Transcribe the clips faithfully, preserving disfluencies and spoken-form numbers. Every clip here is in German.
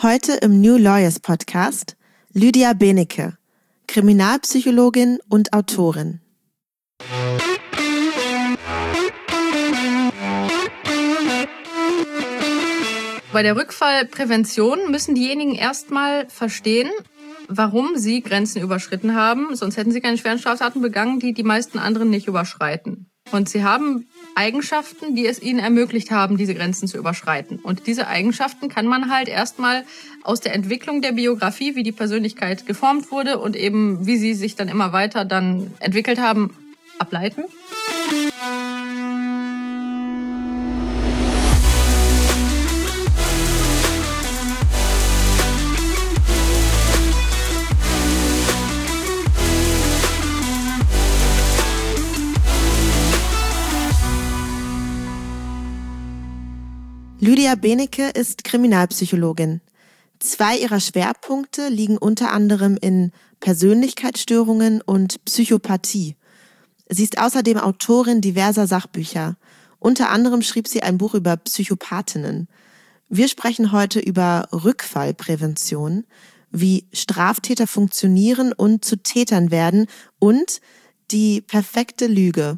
Heute im New Lawyers Podcast Lydia Benecke, Kriminalpsychologin und Autorin. Bei der Rückfallprävention müssen diejenigen erstmal verstehen, warum sie Grenzen überschritten haben. Sonst hätten sie keine schweren Straftaten begangen, die die meisten anderen nicht überschreiten. Und sie haben Eigenschaften, die es ihnen ermöglicht haben, diese Grenzen zu überschreiten. Und diese Eigenschaften kann man halt erstmal aus der Entwicklung der Biografie, wie die Persönlichkeit geformt wurde und eben wie sie sich dann immer weiter dann entwickelt haben, ableiten. Lydia Benecke ist Kriminalpsychologin. Zwei ihrer Schwerpunkte liegen unter anderem in Persönlichkeitsstörungen und Psychopathie. Sie ist außerdem Autorin diverser Sachbücher. Unter anderem schrieb sie ein Buch über Psychopathinnen. Wir sprechen heute über Rückfallprävention, wie Straftäter funktionieren und zu Tätern werden und die perfekte Lüge.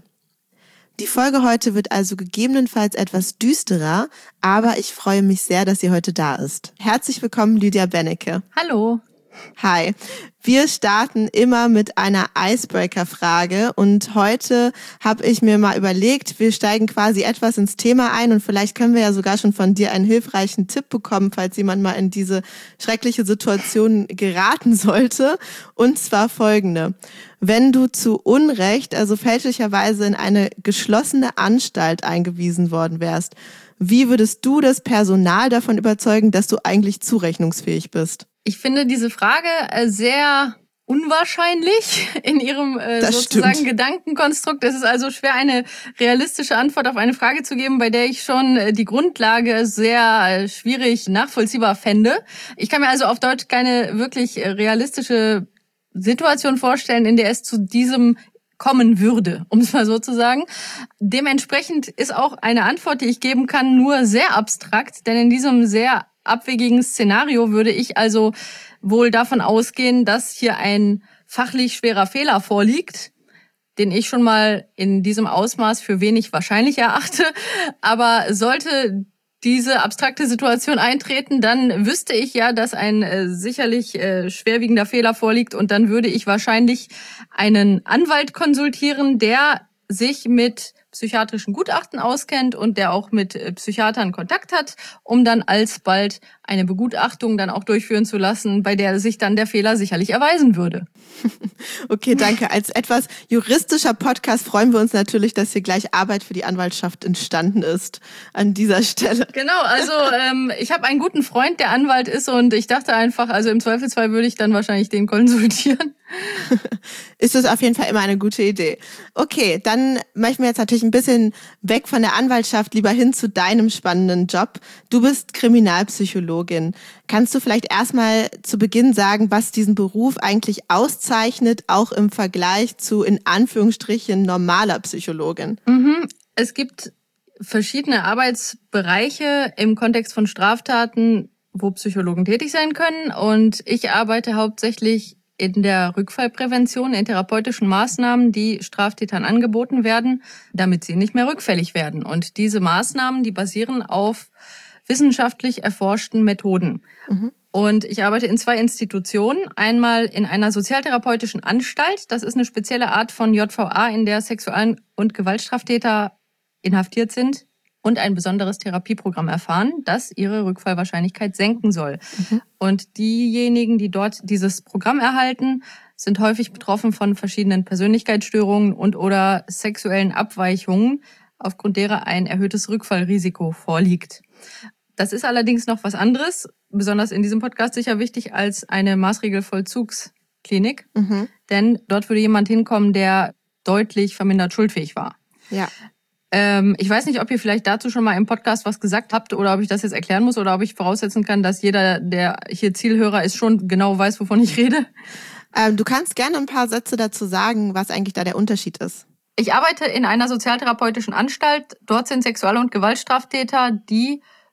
Die Folge heute wird also gegebenenfalls etwas düsterer, aber ich freue mich sehr, dass sie heute da ist. Herzlich willkommen, Lydia Benecke. Hallo. Hi. Wir starten immer mit einer Icebreaker-Frage und heute habe ich mir mal überlegt, wir steigen quasi etwas ins Thema ein und vielleicht können wir ja sogar schon von dir einen hilfreichen Tipp bekommen, falls jemand mal in diese schreckliche Situation geraten sollte. Und zwar folgende. Wenn du zu Unrecht, also fälschlicherweise in eine geschlossene Anstalt eingewiesen worden wärst, wie würdest du das Personal davon überzeugen, dass du eigentlich zurechnungsfähig bist? Ich finde diese Frage sehr unwahrscheinlich in ihrem äh, sozusagen stimmt. Gedankenkonstrukt. Es ist also schwer, eine realistische Antwort auf eine Frage zu geben, bei der ich schon äh, die Grundlage sehr äh, schwierig nachvollziehbar fände. Ich kann mir also auf Deutsch keine wirklich äh, realistische Situation vorstellen, in der es zu diesem kommen würde, um es mal so zu sagen. Dementsprechend ist auch eine Antwort, die ich geben kann, nur sehr abstrakt, denn in diesem sehr abwegigen Szenario würde ich also wohl davon ausgehen, dass hier ein fachlich schwerer Fehler vorliegt, den ich schon mal in diesem Ausmaß für wenig wahrscheinlich erachte. Aber sollte diese abstrakte Situation eintreten, dann wüsste ich ja, dass ein äh, sicherlich äh, schwerwiegender Fehler vorliegt und dann würde ich wahrscheinlich einen Anwalt konsultieren, der sich mit psychiatrischen Gutachten auskennt und der auch mit Psychiatern Kontakt hat, um dann alsbald eine Begutachtung dann auch durchführen zu lassen, bei der sich dann der Fehler sicherlich erweisen würde. Okay, danke. Als etwas juristischer Podcast freuen wir uns natürlich, dass hier gleich Arbeit für die Anwaltschaft entstanden ist an dieser Stelle. Genau, also ähm, ich habe einen guten Freund, der Anwalt ist und ich dachte einfach, also im Zweifelsfall würde ich dann wahrscheinlich den konsultieren. Ist das auf jeden Fall immer eine gute Idee. Okay, dann möchten wir jetzt natürlich ein bisschen weg von der Anwaltschaft, lieber hin zu deinem spannenden Job. Du bist Kriminalpsychologin. Kannst du vielleicht erstmal zu Beginn sagen, was diesen Beruf eigentlich auszeichnet, auch im Vergleich zu in Anführungsstrichen normaler Psychologin? Mhm. Es gibt verschiedene Arbeitsbereiche im Kontext von Straftaten, wo Psychologen tätig sein können. Und ich arbeite hauptsächlich in der Rückfallprävention, in therapeutischen Maßnahmen, die Straftätern angeboten werden, damit sie nicht mehr rückfällig werden. Und diese Maßnahmen, die basieren auf wissenschaftlich erforschten Methoden. Mhm. Und ich arbeite in zwei Institutionen. Einmal in einer sozialtherapeutischen Anstalt. Das ist eine spezielle Art von J V A, in der Sexual- und Gewaltstraftäter inhaftiert sind und ein besonderes Therapieprogramm erfahren, das ihre Rückfallwahrscheinlichkeit senken soll. Mhm. Und diejenigen, die dort dieses Programm erhalten, sind häufig betroffen von verschiedenen Persönlichkeitsstörungen und oder sexuellen Abweichungen, aufgrund derer ein erhöhtes Rückfallrisiko vorliegt. Das ist allerdings noch was anderes, besonders in diesem Podcast sicher wichtig, als eine Maßregelvollzugsklinik. Mhm. Denn dort würde jemand hinkommen, der deutlich vermindert schuldfähig war. Ja. Ähm, ich weiß nicht, ob ihr vielleicht dazu schon mal im Podcast was gesagt habt oder ob ich das jetzt erklären muss oder ob ich voraussetzen kann, dass jeder, der hier Zielhörer ist, schon genau weiß, wovon ich rede. Ähm, du kannst gerne ein paar Sätze dazu sagen, was eigentlich da der Unterschied ist. Ich arbeite in einer sozialtherapeutischen Anstalt. Dort sind Sexual- und Gewaltstraftäter, die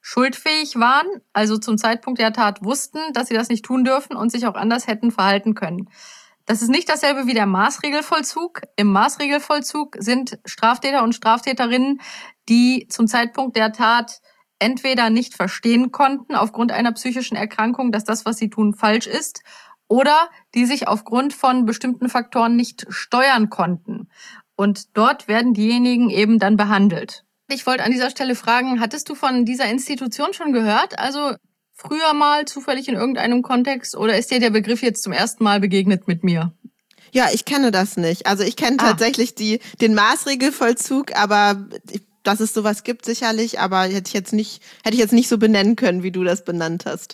schuldfähig waren, also zum Zeitpunkt der Tat wussten, dass sie das nicht tun dürfen und sich auch anders hätten verhalten können. Das ist nicht dasselbe wie der Maßregelvollzug. Im Maßregelvollzug sind Straftäter und Straftäterinnen, die zum Zeitpunkt der Tat entweder nicht verstehen konnten aufgrund einer psychischen Erkrankung, dass das, was sie tun, falsch ist, oder die sich aufgrund von bestimmten Faktoren nicht steuern konnten. Und dort werden diejenigen eben dann behandelt. Ich wollte an dieser Stelle fragen, hattest du von dieser Institution schon gehört? Also früher mal zufällig in irgendeinem Kontext, oder ist dir der Begriff jetzt zum ersten Mal begegnet mit mir? Ja, ich kenne das nicht. Also ich kenne ah. tatsächlich die, den Maßregelvollzug, aber dass es sowas gibt sicherlich, aber hätte ich jetzt nicht, hätte ich jetzt nicht so benennen können, wie du das benannt hast.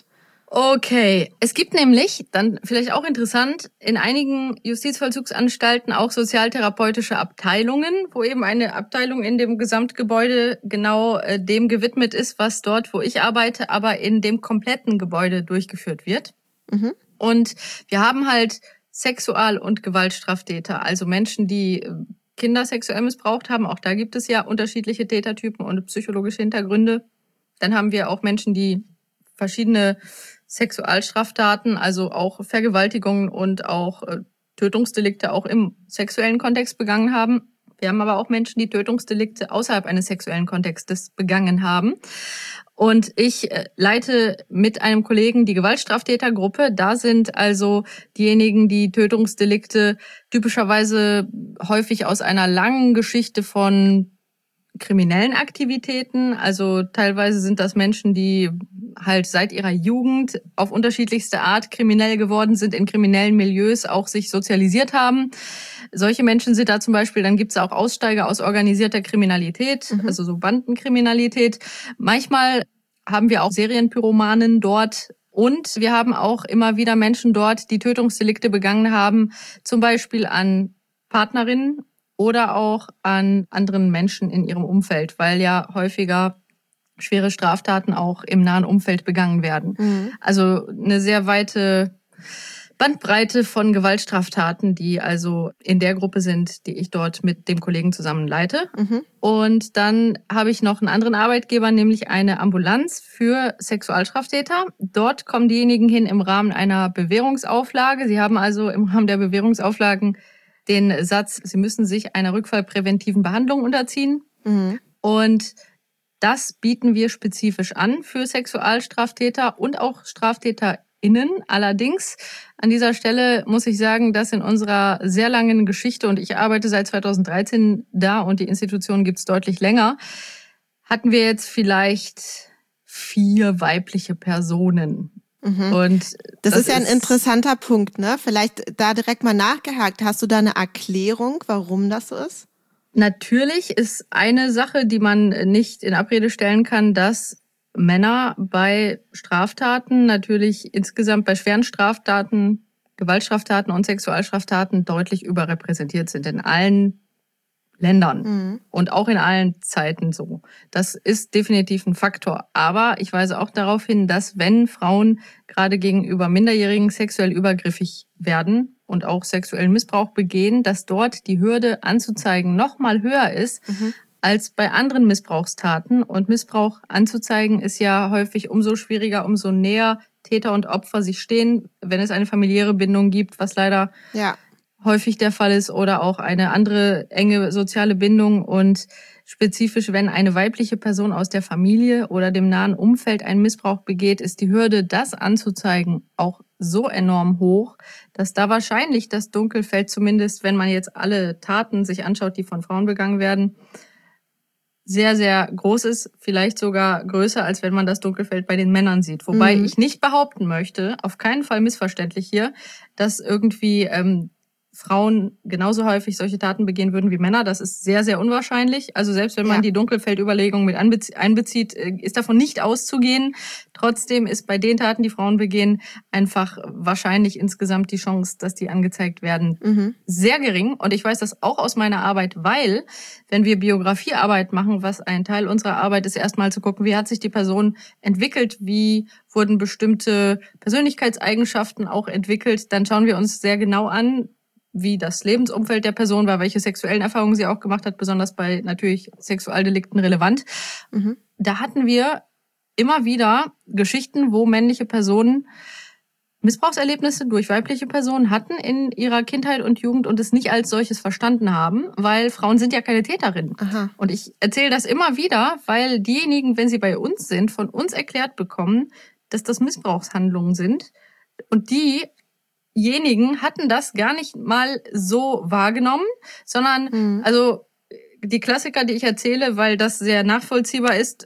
Okay, es gibt nämlich, dann vielleicht auch interessant, in einigen Justizvollzugsanstalten auch sozialtherapeutische Abteilungen, wo eben eine Abteilung in dem Gesamtgebäude genau äh, dem gewidmet ist, was dort, wo ich arbeite, aber in dem kompletten Gebäude durchgeführt wird. Mhm. Und wir haben halt Sexual- und Gewaltstraftäter, also Menschen, die Kinder sexuell missbraucht haben. Auch da gibt es ja unterschiedliche Tätertypen und psychologische Hintergründe. Dann haben wir auch Menschen, die verschiedene Sexualstraftaten, also auch Vergewaltigungen und auch äh, Tötungsdelikte auch im sexuellen Kontext begangen haben. Wir haben aber auch Menschen, die Tötungsdelikte außerhalb eines sexuellen Kontextes begangen haben. Und ich äh, leite mit einem Kollegen die Gewaltstraftätergruppe. Da sind also diejenigen, die Tötungsdelikte typischerweise häufig aus einer langen Geschichte von kriminellen Aktivitäten. Also teilweise sind das Menschen, die halt seit ihrer Jugend auf unterschiedlichste Art kriminell geworden sind, in kriminellen Milieus auch sich sozialisiert haben. Solche Menschen sind da zum Beispiel, dann gibt es auch Aussteiger aus organisierter Kriminalität, mhm. also so Bandenkriminalität. Manchmal haben wir auch Serienpyromanen dort. Und wir haben auch immer wieder Menschen dort, die Tötungsdelikte begangen haben, zum Beispiel an Partnerinnen oder auch an anderen Menschen in ihrem Umfeld, weil ja häufiger schwere Straftaten auch im nahen Umfeld begangen werden. Mhm. Also eine sehr weite Bandbreite von Gewaltstraftaten, die also in der Gruppe sind, die ich dort mit dem Kollegen zusammen leite. Mhm. Und dann habe ich noch einen anderen Arbeitgeber, nämlich eine Ambulanz für Sexualstraftäter. Dort kommen diejenigen hin im Rahmen einer Bewährungsauflage. Sie haben also im Rahmen der Bewährungsauflagen den Satz, sie müssen sich einer rückfallpräventiven Behandlung unterziehen. Mhm. Und das bieten wir spezifisch an für Sexualstraftäter und auch StraftäterInnen. Allerdings, an dieser Stelle muss ich sagen, dass in unserer sehr langen Geschichte, und ich arbeite seit zweitausenddreizehn da und die Institution gibt's deutlich länger, hatten wir jetzt vielleicht vier weibliche Personen. Mhm. Und das, das ist ja ein interessanter Punkt, ne? Vielleicht da direkt mal nachgehakt. Hast du da eine Erklärung, warum das so ist? Natürlich ist eine Sache, die man nicht in Abrede stellen kann, dass Männer bei Straftaten natürlich insgesamt bei schweren Straftaten, Gewaltstraftaten und Sexualstraftaten deutlich überrepräsentiert sind in allen Ländern mhm. und auch in allen Zeiten so. Das ist definitiv ein Faktor. Aber ich weise auch darauf hin, dass wenn Frauen gerade gegenüber Minderjährigen sexuell übergriffig werden und auch sexuellen Missbrauch begehen, dass dort die Hürde anzuzeigen noch mal höher ist mhm. als bei anderen Missbrauchstaten. Und Missbrauch anzuzeigen ist ja häufig umso schwieriger, umso näher Täter und Opfer sich stehen, wenn es eine familiäre Bindung gibt, was leider ja. häufig der Fall ist, oder auch eine andere enge soziale Bindung. Und spezifisch, wenn eine weibliche Person aus der Familie oder dem nahen Umfeld einen Missbrauch begeht, ist die Hürde, das anzuzeigen, auch so enorm hoch, dass da wahrscheinlich das Dunkelfeld, zumindest wenn man jetzt alle Taten sich anschaut, die von Frauen begangen werden, sehr, sehr groß ist, vielleicht sogar größer, als wenn man das Dunkelfeld bei den Männern sieht. Wobei mhm. ich nicht behaupten möchte, auf keinen Fall missverständlich hier, dass irgendwie ähm, Frauen genauso häufig solche Taten begehen würden wie Männer. Das ist sehr, sehr unwahrscheinlich. Also selbst wenn man ja. die Dunkelfeldüberlegung mit einbezieht, ist davon nicht auszugehen. Trotzdem ist bei den Taten, die Frauen begehen, einfach wahrscheinlich insgesamt die Chance, dass die angezeigt werden, mhm. sehr gering. Und ich weiß das auch aus meiner Arbeit, weil wenn wir Biografiearbeit machen, was ein Teil unserer Arbeit ist, erstmal zu gucken, wie hat sich die Person entwickelt, wie wurden bestimmte Persönlichkeitseigenschaften auch entwickelt, dann schauen wir uns sehr genau an, wie das Lebensumfeld der Person war, welche sexuellen Erfahrungen sie auch gemacht hat, besonders bei natürlich Sexualdelikten relevant. Mhm. Da hatten wir immer wieder Geschichten, wo männliche Personen Missbrauchserlebnisse durch weibliche Personen hatten in ihrer Kindheit und Jugend und es nicht als solches verstanden haben, weil Frauen sind ja keine Täterinnen. Aha. Und ich erzähle das immer wieder, weil diejenigen, wenn sie bei uns sind, von uns erklärt bekommen, dass das Missbrauchshandlungen sind. Und diejenigen hatten das gar nicht mal so wahrgenommen, sondern, mhm. also die Klassiker, die ich erzähle, weil das sehr nachvollziehbar ist,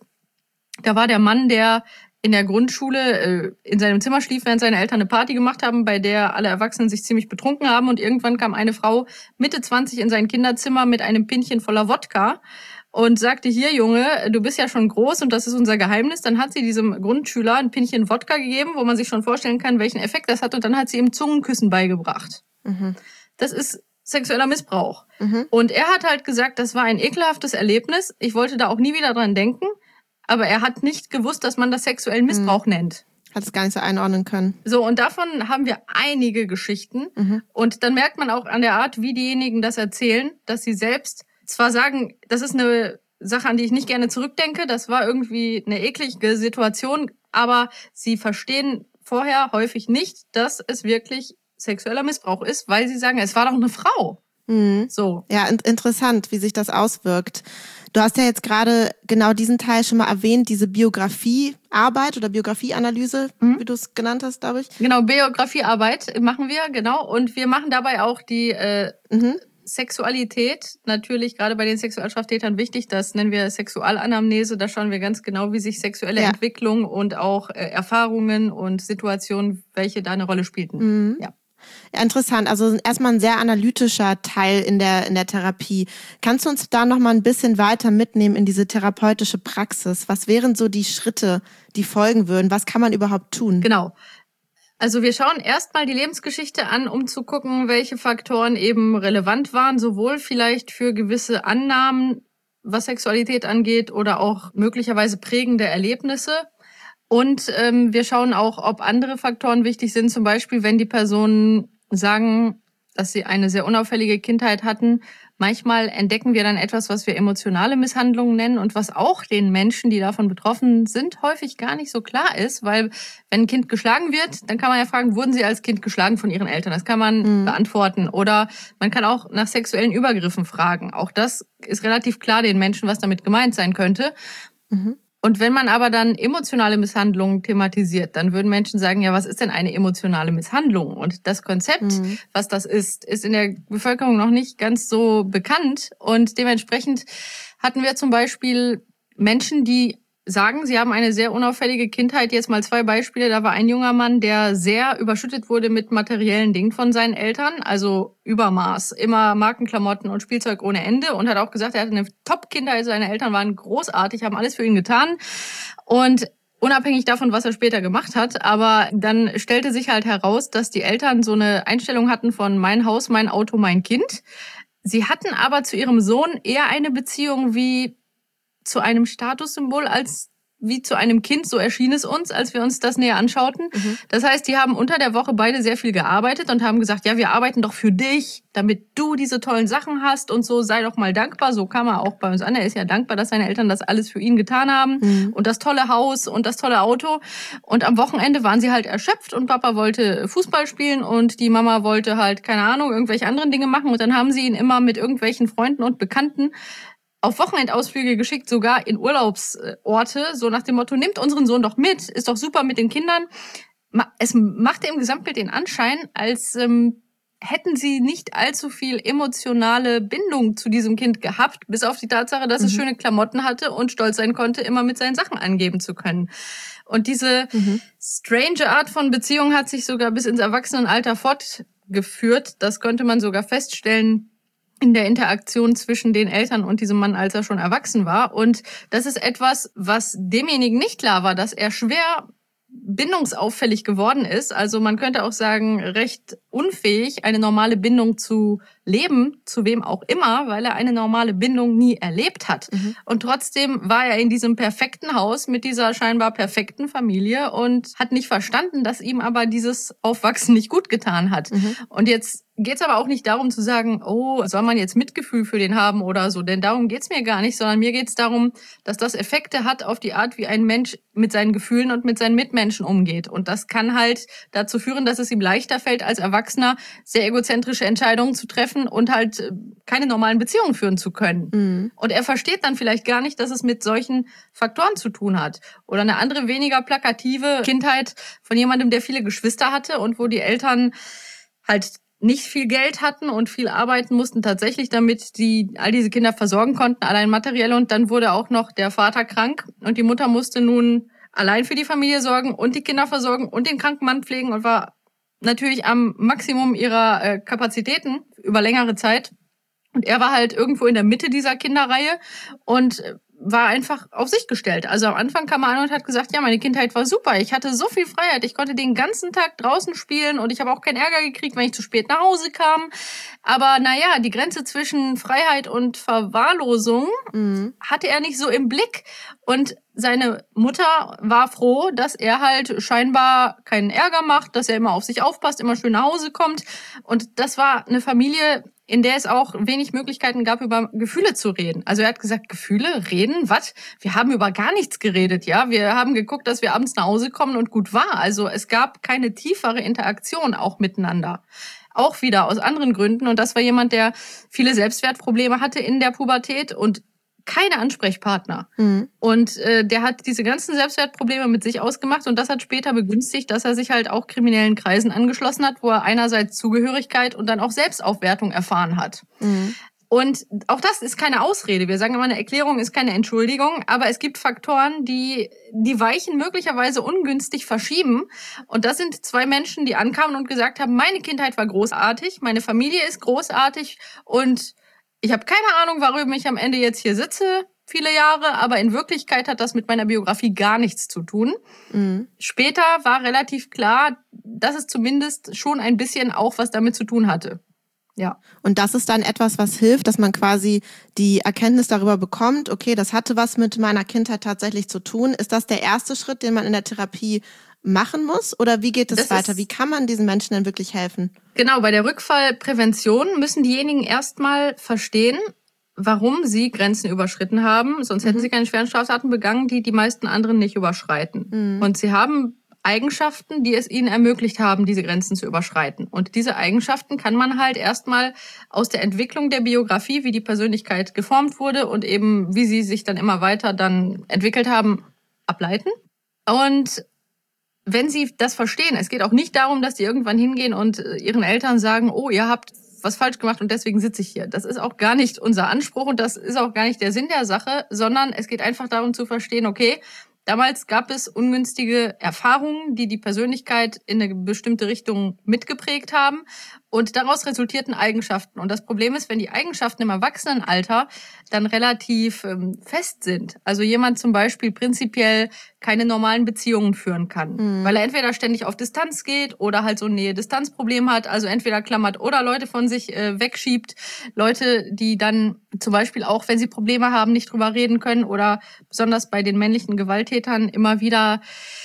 da war der Mann, der in der Grundschule äh, in seinem Zimmer schlief, während seine Eltern eine Party gemacht haben, bei der alle Erwachsenen sich ziemlich betrunken haben. Und irgendwann kam eine Frau Mitte zwanzig in sein Kinderzimmer mit einem Pinchen voller Wodka und sagte, hier Junge, du bist ja schon groß und das ist unser Geheimnis. Dann hat sie diesem Grundschüler ein Pinchen Wodka gegeben, wo man sich schon vorstellen kann, welchen Effekt das hat. Und dann hat sie ihm Zungenküssen beigebracht. Mhm. Das ist sexueller Missbrauch. Mhm. Und er hat halt gesagt, das war ein ekelhaftes Erlebnis. Ich wollte da auch nie wieder dran denken. Aber er hat nicht gewusst, dass man das sexuellen Missbrauch mhm. nennt. Hat es gar nicht so einordnen können. So, und davon haben wir einige Geschichten. Mhm. Und dann merkt man auch an der Art, wie diejenigen das erzählen, dass sie selbst zwar sagen, das ist eine Sache, an die ich nicht gerne zurückdenke, das war irgendwie eine eklige Situation, aber sie verstehen vorher häufig nicht, dass es wirklich sexueller Missbrauch ist, weil sie sagen, es war doch eine Frau. Mhm. So. Ja, in- interessant, wie sich das auswirkt. Du hast ja jetzt gerade genau diesen Teil schon mal erwähnt, diese Biografiearbeit oder Biografieanalyse, mhm. wie du es genannt hast, glaube ich. Genau, Biografiearbeit machen wir, genau. Und wir machen dabei auch die äh, mhm. Sexualität, natürlich gerade bei den Sexualstraftätern wichtig, das nennen wir Sexualanamnese, da schauen wir ganz genau, wie sich sexuelle ja. Entwicklung und auch äh, Erfahrungen und Situationen, welche da eine Rolle spielten. Mhm. Ja. Ja, interessant. Also erstmal ein sehr analytischer Teil in der in der Therapie. Kannst du uns da noch mal ein bisschen weiter mitnehmen in diese therapeutische Praxis? Was wären so die Schritte, die folgen würden? Was kann man überhaupt tun? Genau. Also wir schauen erstmal die Lebensgeschichte an, um zu gucken, welche Faktoren eben relevant waren, sowohl vielleicht für gewisse Annahmen, was Sexualität angeht, oder auch möglicherweise prägende Erlebnisse. Und ähm, wir schauen auch, ob andere Faktoren wichtig sind. Zum Beispiel, wenn die Personen sagen, dass sie eine sehr unauffällige Kindheit hatten. Manchmal entdecken wir dann etwas, was wir emotionale Misshandlungen nennen und was auch den Menschen, die davon betroffen sind, häufig gar nicht so klar ist. Weil wenn ein Kind geschlagen wird, dann kann man ja fragen, wurden sie als Kind geschlagen von ihren Eltern? Das kann man mhm. beantworten. Oder man kann auch nach sexuellen Übergriffen fragen. Auch das ist relativ klar den Menschen, was damit gemeint sein könnte. Mhm. Und wenn man aber dann emotionale Misshandlungen thematisiert, dann würden Menschen sagen, ja, was ist denn eine emotionale Misshandlung? Und das Konzept, mhm. was das ist, ist in der Bevölkerung noch nicht ganz so bekannt. Und dementsprechend hatten wir zum Beispiel Menschen, die sagen, sie haben eine sehr unauffällige Kindheit. Jetzt mal zwei Beispiele. Da war ein junger Mann, der sehr überschüttet wurde mit materiellen Dingen von seinen Eltern, also Übermaß, immer Markenklamotten und Spielzeug ohne Ende, und hat auch gesagt, er hatte eine Top-Kindheit, seine Eltern waren großartig, haben alles für ihn getan und unabhängig davon, was er später gemacht hat. Aber dann stellte sich halt heraus, dass die Eltern so eine Einstellung hatten von mein Haus, mein Auto, mein Kind. Sie hatten aber zu ihrem Sohn eher eine Beziehung wie zu einem Statussymbol als wie zu einem Kind, so erschien es uns, als wir uns das näher anschauten. Mhm. Das heißt, die haben unter der Woche beide sehr viel gearbeitet und haben gesagt, ja, wir arbeiten doch für dich, damit du diese tollen Sachen hast und so, sei doch mal dankbar. So kam er auch bei uns an. Er ist ja dankbar, dass seine Eltern das alles für ihn getan haben mhm. und das tolle Haus und das tolle Auto. Und am Wochenende waren sie halt erschöpft und Papa wollte Fußball spielen und die Mama wollte halt, keine Ahnung, irgendwelche anderen Dinge machen. Und dann haben sie ihn immer mit irgendwelchen Freunden und Bekannten auf Wochenendausflüge geschickt, sogar in Urlaubsorte, so nach dem Motto, nimmt unseren Sohn doch mit, ist doch super mit den Kindern. Es machte im Gesamtbild den Anschein, als ähm, hätten sie nicht allzu viel emotionale Bindung zu diesem Kind gehabt, bis auf die Tatsache, dass mhm. es schöne Klamotten hatte und stolz sein konnte, immer mit seinen Sachen angeben zu können. Und diese mhm. strange Art von Beziehung hat sich sogar bis ins Erwachsenenalter fortgeführt. Das konnte man sogar feststellen in der Interaktion zwischen den Eltern und diesem Mann, als er schon erwachsen war. Und das ist etwas, was demjenigen nicht klar war, dass er schwer bindungsauffällig geworden ist. Also man könnte auch sagen, recht unfähig, eine normale Bindung zu leben, zu wem auch immer, weil er eine normale Bindung nie erlebt hat. Mhm. Und trotzdem war er in diesem perfekten Haus mit dieser scheinbar perfekten Familie und hat nicht verstanden, dass ihm aber dieses Aufwachsen nicht gut getan hat. Mhm. Und jetzt geht es aber auch nicht darum zu sagen, oh, soll man jetzt Mitgefühl für den haben oder so, denn darum geht es mir gar nicht, sondern mir geht es darum, dass das Effekte hat auf die Art, wie ein Mensch mit seinen Gefühlen und mit seinen Mitmenschen umgeht. Und das kann halt dazu führen, dass es ihm leichter fällt, als Erwachsener sehr egozentrische Entscheidungen zu treffen und halt keine normalen Beziehungen führen zu können. Mhm. Und er versteht dann vielleicht gar nicht, dass es mit solchen Faktoren zu tun hat. Oder eine andere, weniger plakative Kindheit von jemandem, der viele Geschwister hatte und wo die Eltern halt nicht viel Geld hatten und viel arbeiten mussten tatsächlich, damit die all diese Kinder versorgen konnten, allein materiell. Und dann wurde auch noch der Vater krank und die Mutter musste nun allein für die Familie sorgen und die Kinder versorgen und den kranken Mann pflegen und war natürlich am Maximum ihrer äh, Kapazitäten über längere Zeit. Und er war halt irgendwo in der Mitte dieser Kinderreihe und war einfach auf sich gestellt. Also am Anfang kam er an und hat gesagt, ja, meine Kindheit war super. Ich hatte so viel Freiheit. Ich konnte den ganzen Tag draußen spielen und ich habe auch keinen Ärger gekriegt, wenn ich zu spät nach Hause kam. Aber naja, die Grenze zwischen Freiheit und Verwahrlosung mhm. hatte er nicht so im Blick. Und seine Mutter war froh, dass er halt scheinbar keinen Ärger macht, dass er immer auf sich aufpasst, immer schön nach Hause kommt. Und das war eine Familie, in der es auch wenig Möglichkeiten gab, über Gefühle zu reden. Also er hat gesagt, Gefühle, reden, was? Wir haben über gar nichts geredet, ja. Wir haben geguckt, dass wir abends nach Hause kommen und gut war. Also es gab keine tiefere Interaktion auch miteinander. Auch wieder aus anderen Gründen. Und das war jemand, der viele Selbstwertprobleme hatte in der Pubertät und keine Ansprechpartner. Mhm. Und äh, der hat diese ganzen Selbstwertprobleme mit sich ausgemacht und das hat später begünstigt, dass er sich halt auch kriminellen Kreisen angeschlossen hat, wo er einerseits Zugehörigkeit und dann auch Selbstaufwertung erfahren hat. Mhm. Und auch das ist keine Ausrede. Wir sagen immer, eine Erklärung ist keine Entschuldigung, aber es gibt Faktoren, die die Weichen möglicherweise ungünstig verschieben. Und das sind zwei Menschen, die ankamen und gesagt haben, meine Kindheit war großartig, meine Familie ist großartig und ich habe keine Ahnung, warum ich am Ende jetzt hier sitze, viele Jahre, aber in Wirklichkeit hat das mit meiner Biografie gar nichts zu tun. Mhm. Später war relativ klar, dass es zumindest schon ein bisschen auch was damit zu tun hatte. Ja. Und das ist dann etwas, was hilft, dass man quasi die Erkenntnis darüber bekommt, okay, das hatte was mit meiner Kindheit tatsächlich zu tun. Ist das der erste Schritt, den man in der Therapie machen muss? Oder wie geht es das weiter? Wie kann man diesen Menschen denn wirklich helfen? Genau, bei der Rückfallprävention müssen diejenigen erstmal verstehen, warum sie Grenzen überschritten haben. Sonst mhm. hätten sie keine schweren Straftaten begangen, die die meisten anderen nicht überschreiten. Mhm. Und sie haben Eigenschaften, die es ihnen ermöglicht haben, diese Grenzen zu überschreiten. Und diese Eigenschaften kann man halt erstmal aus der Entwicklung der Biografie, wie die Persönlichkeit geformt wurde und eben wie sie sich dann immer weiter dann entwickelt haben, ableiten. Und wenn sie das verstehen, es geht auch nicht darum, dass die irgendwann hingehen und ihren Eltern sagen, oh, ihr habt was falsch gemacht und deswegen sitze ich hier. Das ist auch gar nicht unser Anspruch und das ist auch gar nicht der Sinn der Sache, sondern es geht einfach darum zu verstehen, okay, damals gab es ungünstige Erfahrungen, die die Persönlichkeit in eine bestimmte Richtung mitgeprägt haben und daraus resultierten Eigenschaften. Und das Problem ist, wenn die Eigenschaften im Erwachsenenalter dann relativ ähm, fest sind, also jemand zum Beispiel prinzipiell keine normalen Beziehungen führen kann, mhm. weil er entweder ständig auf Distanz geht oder halt so ein Nähe-Distanz-Problem hat, also entweder klammert oder Leute von sich äh, wegschiebt, Leute, die dann zum Beispiel auch, wenn sie Probleme haben, nicht drüber reden können oder besonders bei den männlichen Gewalttätern immer wieder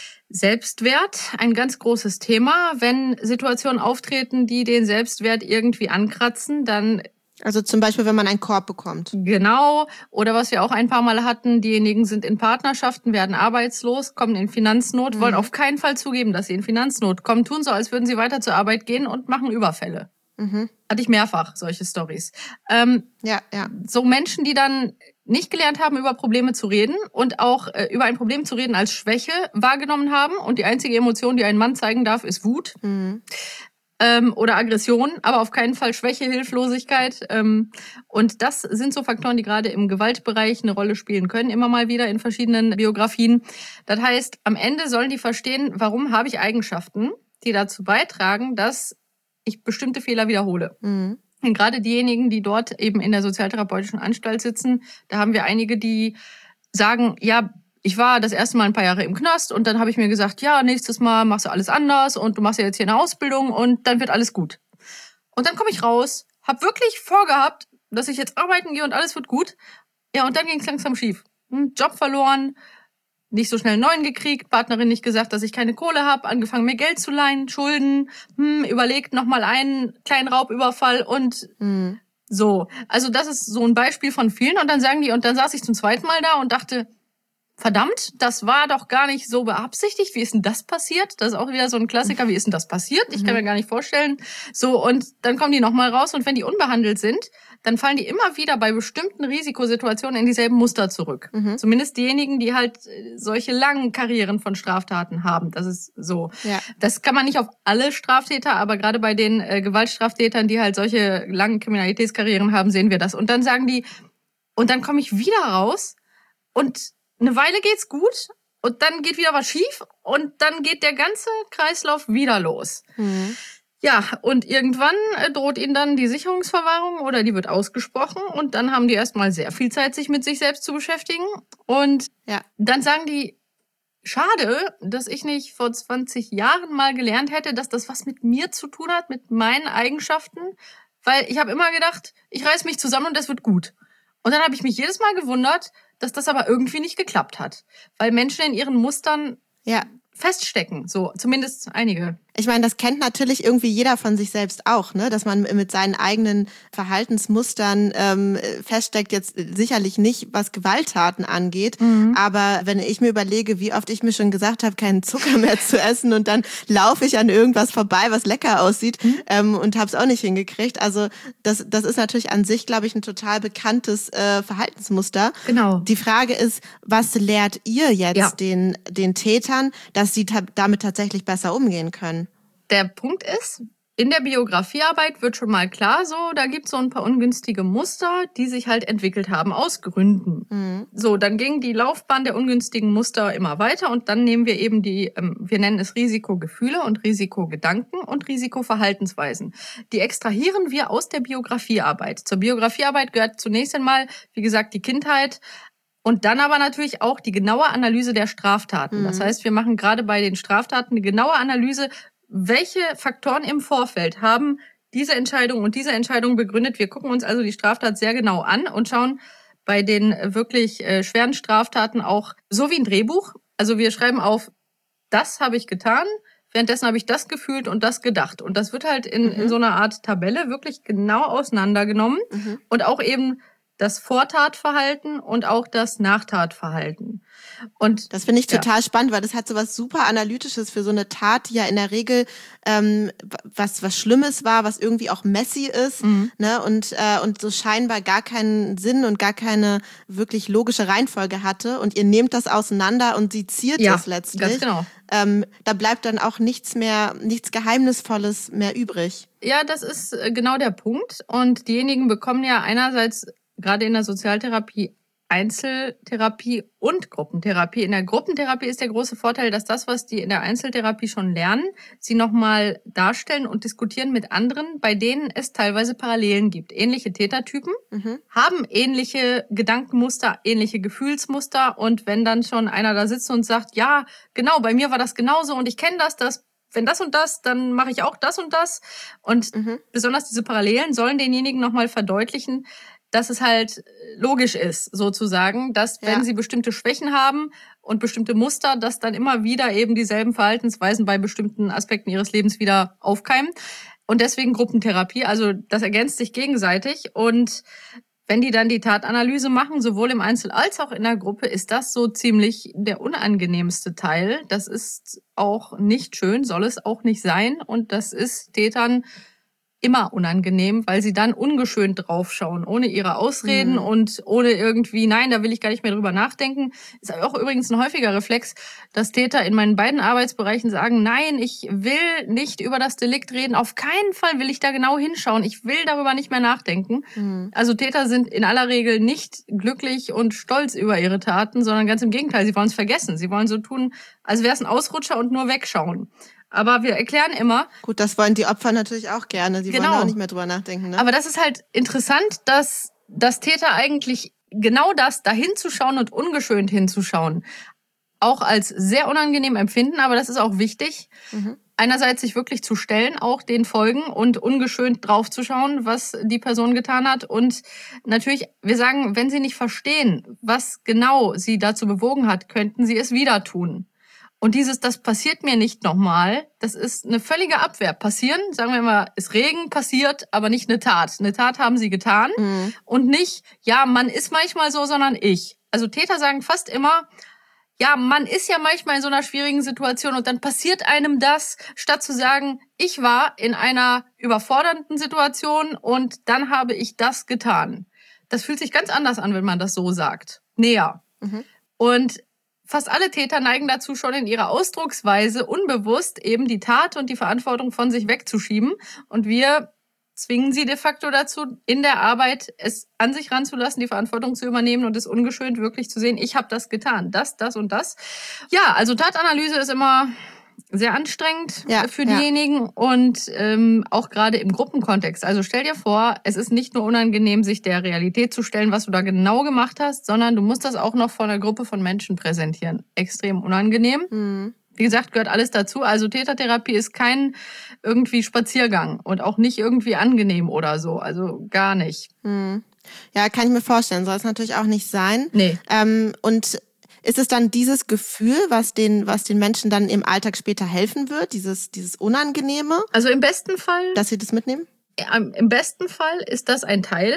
Selbstwert, ein ganz großes Thema. Wenn Situationen auftreten, die den Selbstwert irgendwie ankratzen, dann also zum Beispiel, wenn man einen Korb bekommt. Genau. Oder was wir auch ein paar Mal hatten, diejenigen sind in Partnerschaften, werden arbeitslos, kommen in Finanznot, mhm. wollen auf keinen Fall zugeben, dass sie in Finanznot kommen, tun so, als würden sie weiter zur Arbeit gehen und machen Überfälle. Mhm. Hatte ich mehrfach solche Storys. Ähm, ja, ja. So Menschen, die dann nicht gelernt haben, über Probleme zu reden und auch äh, über ein Problem zu reden als Schwäche wahrgenommen haben. Und die einzige Emotion, die ein Mann zeigen darf, ist Wut. Mhm. Ähm, oder Aggression, aber auf keinen Fall Schwäche, Hilflosigkeit. Ähm, und das sind so Faktoren, die gerade im Gewaltbereich eine Rolle spielen können, immer mal wieder in verschiedenen Biografien. Das heißt, am Ende sollen die verstehen, warum habe ich Eigenschaften, die dazu beitragen, dass ich bestimmte Fehler wiederhole. Mhm. Und gerade diejenigen, die dort eben in der sozialtherapeutischen Anstalt sitzen, da haben wir einige, die sagen, ja, ich war das erste Mal ein paar Jahre im Knast und dann habe ich mir gesagt, ja, nächstes Mal machst du alles anders und du machst ja jetzt hier eine Ausbildung und dann wird alles gut. Und dann komme ich raus, habe wirklich vorgehabt, dass ich jetzt arbeiten gehe und alles wird gut. Ja, und dann ging es langsam schief. Job verloren, nicht so schnell einen neuen gekriegt, Partnerin nicht gesagt, dass ich keine Kohle habe, angefangen mir Geld zu leihen, Schulden, hm, überlegt nochmal einen kleinen Raubüberfall und mhm. so. Also das ist so ein Beispiel von vielen und dann sagen die, und dann saß ich zum zweiten Mal da und dachte, verdammt, das war doch gar nicht so beabsichtigt. Wie ist denn das passiert? Das ist auch wieder so ein Klassiker. Wie ist denn das passiert? Ich kann mir gar nicht vorstellen. So, und dann kommen die nochmal raus und wenn die unbehandelt sind, dann fallen die immer wieder bei bestimmten Risikosituationen in dieselben Muster zurück. Mhm. Zumindest diejenigen, die halt solche langen Karrieren von Straftaten haben. Das ist so. Ja. Das kann man nicht auf alle Straftäter, aber gerade bei den äh, Gewaltstraftätern, die halt solche langen Kriminalitätskarrieren haben, sehen wir das. Und dann sagen die, und dann komme ich wieder raus und eine Weile geht's gut und dann geht wieder was schief und dann geht der ganze Kreislauf wieder los. Mhm. Ja, und irgendwann droht ihnen dann die Sicherungsverwahrung oder die wird ausgesprochen und dann haben die erstmal sehr viel Zeit, sich mit sich selbst zu beschäftigen. Und ja. dann sagen die, schade, dass ich nicht vor zwanzig Jahren mal gelernt hätte, dass das was mit mir zu tun hat, mit meinen Eigenschaften, weil ich habe immer gedacht, ich reiß mich zusammen und das wird gut. Und dann habe ich mich jedes Mal gewundert, dass das aber irgendwie nicht geklappt hat. Weil Menschen in ihren Mustern ja. feststecken, so zumindest einige. Ich meine, das kennt natürlich irgendwie jeder von sich selbst auch, ne, dass man mit seinen eigenen Verhaltensmustern ähm, feststeckt, jetzt sicherlich nicht, was Gewalttaten angeht, mhm. aber wenn ich mir überlege, wie oft ich mir schon gesagt habe, keinen Zucker mehr zu essen und dann laufe ich an irgendwas vorbei, was lecker aussieht mhm. ähm, und habe es auch nicht hingekriegt. Also das, das ist natürlich an sich, glaube ich, ein total bekanntes äh, Verhaltensmuster. Genau. Die Frage ist, was lehrt ihr jetzt ja. den, den Tätern, dass sie ta- damit tatsächlich besser umgehen können? Der Punkt ist, in der Biografiearbeit wird schon mal klar, so, da gibt's so ein paar ungünstige Muster, die sich halt entwickelt haben aus Gründen. Mhm. So, dann ging die Laufbahn der ungünstigen Muster immer weiter und dann nehmen wir eben die, ähm, wir nennen es Risikogefühle und Risikogedanken und Risikoverhaltensweisen. Die extrahieren wir aus der Biografiearbeit. Zur Biografiearbeit gehört zunächst einmal, wie gesagt, die Kindheit, und dann aber natürlich auch die genaue Analyse der Straftaten. Mhm. Das heißt, wir machen gerade bei den Straftaten eine genaue Analyse, welche Faktoren im Vorfeld haben diese Entscheidung und diese Entscheidung begründet. Wir gucken uns also die Straftat sehr genau an und schauen bei den wirklich äh, schweren Straftaten auch so wie ein Drehbuch. Also wir schreiben auf, das habe ich getan, währenddessen habe ich das gefühlt und das gedacht. Und das wird halt in, mhm. in so einer Art Tabelle wirklich genau auseinandergenommen mhm. und auch eben das Vortatverhalten und auch das Nachtatverhalten. Und das finde ich total ja. spannend, weil das hat so was super Analytisches für so eine Tat, die ja in der Regel ähm, was was Schlimmes war, was irgendwie auch messy ist, mhm. ne, und äh, und so scheinbar gar keinen Sinn und gar keine wirklich logische Reihenfolge hatte. Und ihr nehmt das auseinander und seziert ja, es letztlich. Ganz genau. Ähm, da bleibt dann auch nichts mehr, nichts Geheimnisvolles mehr übrig. Ja, das ist genau der Punkt. Und diejenigen bekommen ja einerseits gerade in der Sozialtherapie Einzeltherapie und Gruppentherapie. In der Gruppentherapie ist der große Vorteil, dass das, was die in der Einzeltherapie schon lernen, sie nochmal darstellen und diskutieren mit anderen, bei denen es teilweise Parallelen gibt. Ähnliche Tätertypen mhm. haben ähnliche Gedankenmuster, ähnliche Gefühlsmuster und wenn dann schon einer da sitzt und sagt, ja, genau, bei mir war das genauso und ich kenne das, das wenn das und das, dann mache ich auch das und das. Und mhm. besonders diese Parallelen sollen denjenigen nochmal verdeutlichen, dass es halt logisch ist, sozusagen, dass wenn ja. sie bestimmte Schwächen haben und bestimmte Muster, dass dann immer wieder eben dieselben Verhaltensweisen bei bestimmten Aspekten ihres Lebens wieder aufkeimen. Und deswegen Gruppentherapie, also das ergänzt sich gegenseitig. Und wenn die dann die Tatanalyse machen, sowohl im Einzel- als auch in der Gruppe, ist das so ziemlich der unangenehmste Teil. Das ist auch nicht schön, soll es auch nicht sein. Und das ist Tätern immer unangenehm, weil sie dann ungeschönt draufschauen, ohne ihre Ausreden mhm. und ohne irgendwie, nein, da will ich gar nicht mehr drüber nachdenken. Ist auch übrigens ein häufiger Reflex, dass Täter in meinen beiden Arbeitsbereichen sagen, nein, ich will nicht über das Delikt reden, auf keinen Fall will ich da genau hinschauen, ich will darüber nicht mehr nachdenken. Mhm. Also Täter sind in aller Regel nicht glücklich und stolz über ihre Taten, sondern ganz im Gegenteil, sie wollen es vergessen. Sie wollen so tun, als wäre es ein Ausrutscher und nur wegschauen. Aber wir erklären immer... Gut, das wollen die Opfer natürlich auch gerne. Die genau. wollen auch nicht mehr drüber nachdenken. Ne? Aber das ist halt interessant, dass, dass Täter eigentlich genau das, da hinzuschauen und ungeschönt hinzuschauen, auch als sehr unangenehm empfinden. Aber das ist auch wichtig, mhm. einerseits sich wirklich zu stellen, auch den Folgen und ungeschönt draufzuschauen, was die Person getan hat. Und natürlich, wir sagen, wenn sie nicht verstehen, was genau sie dazu bewogen hat, könnten sie es wieder tun. Und dieses, das passiert mir nicht nochmal, das ist eine völlige Abwehr. Passieren, sagen wir mal, ist Regen, passiert, aber nicht eine Tat. Eine Tat haben sie getan mhm. und nicht, ja, man ist manchmal so, sondern ich. Also Täter sagen fast immer, ja, man ist ja manchmal in so einer schwierigen Situation und dann passiert einem das, statt zu sagen, ich war in einer überfordernden Situation und dann habe ich das getan. Das fühlt sich ganz anders an, wenn man das so sagt. Näher. Mhm. Und fast alle Täter neigen dazu, schon in ihrer Ausdrucksweise unbewusst eben die Tat und die Verantwortung von sich wegzuschieben. Und wir zwingen sie de facto dazu, in der Arbeit es an sich ranzulassen, die Verantwortung zu übernehmen und es ungeschönt wirklich zu sehen, ich habe das getan, das, das und das. Ja, also Tatanalyse ist immer sehr anstrengend ja, für diejenigen ja. und ähm, auch gerade im Gruppenkontext. Also stell dir vor, es ist nicht nur unangenehm, sich der Realität zu stellen, was du da genau gemacht hast, sondern du musst das auch noch vor einer Gruppe von Menschen präsentieren. Extrem unangenehm. Mhm. Wie gesagt, gehört alles dazu. Also Tätertherapie ist kein irgendwie Spaziergang und auch nicht irgendwie angenehm oder so. Also gar nicht. Hm. Ja, kann ich mir vorstellen. Soll es natürlich auch nicht sein. Nee. Ähm, und ist es dann dieses Gefühl, was den, was den Menschen dann im Alltag später helfen wird? Dieses, dieses Unangenehme? Also im besten Fall. Dass sie das mitnehmen? Im besten Fall ist das ein Teil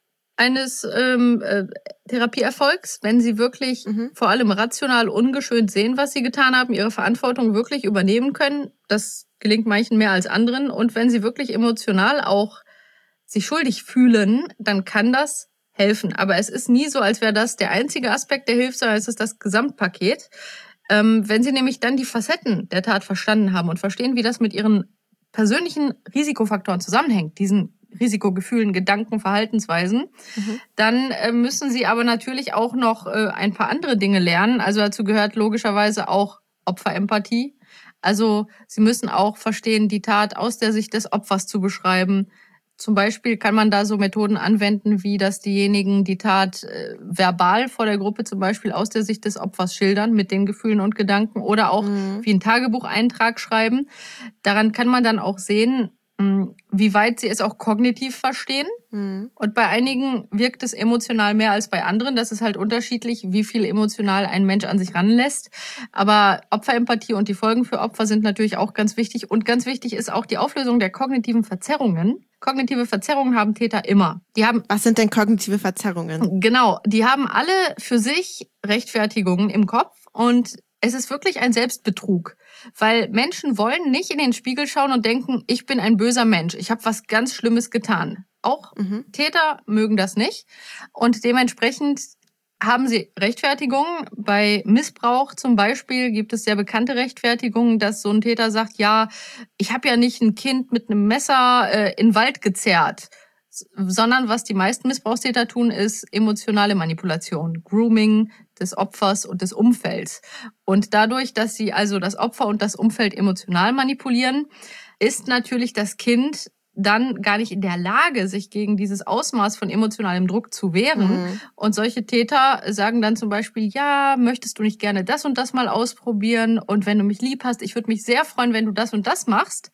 eines ähm, äh, Therapieerfolgs, wenn sie wirklich mhm. vor allem rational ungeschönt sehen, was sie getan haben, ihre Verantwortung wirklich übernehmen können. Das gelingt manchen mehr als anderen. Und wenn sie wirklich emotional auch sich schuldig fühlen, dann kann das helfen. Aber es ist nie so, als wäre das der einzige Aspekt, der hilft, sondern es ist das Gesamtpaket. Ähm, wenn sie nämlich dann die Facetten der Tat verstanden haben und verstehen, wie das mit ihren persönlichen Risikofaktoren zusammenhängt, diesen Risikogefühlen, Gedanken, Verhaltensweisen, mhm. dann äh, müssen sie aber natürlich auch noch äh, ein paar andere Dinge lernen. Also dazu gehört logischerweise auch Opferempathie. Also sie müssen auch verstehen, die Tat aus der Sicht des Opfers zu beschreiben. Zum Beispiel kann man da so Methoden anwenden, wie dass diejenigen die Tat äh, verbal vor der Gruppe zum Beispiel aus der Sicht des Opfers schildern mit den Gefühlen und Gedanken oder auch mhm. wie einen Tagebucheintrag schreiben. Daran kann man dann auch sehen, wie weit sie es auch kognitiv verstehen. Mhm. Und bei einigen wirkt es emotional mehr als bei anderen. Das ist halt unterschiedlich, wie viel emotional ein Mensch an sich ranlässt. Aber Opferempathie und die Folgen für Opfer sind natürlich auch ganz wichtig. Und ganz wichtig ist auch die Auflösung der kognitiven Verzerrungen. Kognitive Verzerrungen haben Täter immer. Die haben, was sind denn kognitive Verzerrungen? Genau, die haben alle für sich Rechtfertigungen im Kopf und es ist wirklich ein Selbstbetrug, weil Menschen wollen nicht in den Spiegel schauen und denken, ich bin ein böser Mensch, ich habe was ganz Schlimmes getan. Auch mhm. Täter mögen das nicht und dementsprechend haben sie Rechtfertigungen. Bei Missbrauch zum Beispiel gibt es sehr bekannte Rechtfertigungen, dass so ein Täter sagt, ja, ich habe ja nicht ein Kind mit einem Messer äh, in den Wald gezerrt, sondern was die meisten Missbrauchstäter tun, ist emotionale Manipulation, Grooming des Opfers und des Umfelds. Und dadurch, dass sie also das Opfer und das Umfeld emotional manipulieren, ist natürlich das Kind dann gar nicht in der Lage, sich gegen dieses Ausmaß von emotionalem Druck zu wehren. Mhm. Und solche Täter sagen dann zum Beispiel, ja, möchtest du nicht gerne das und das mal ausprobieren? Und wenn du mich lieb hast, ich würde mich sehr freuen, wenn du das und das machst.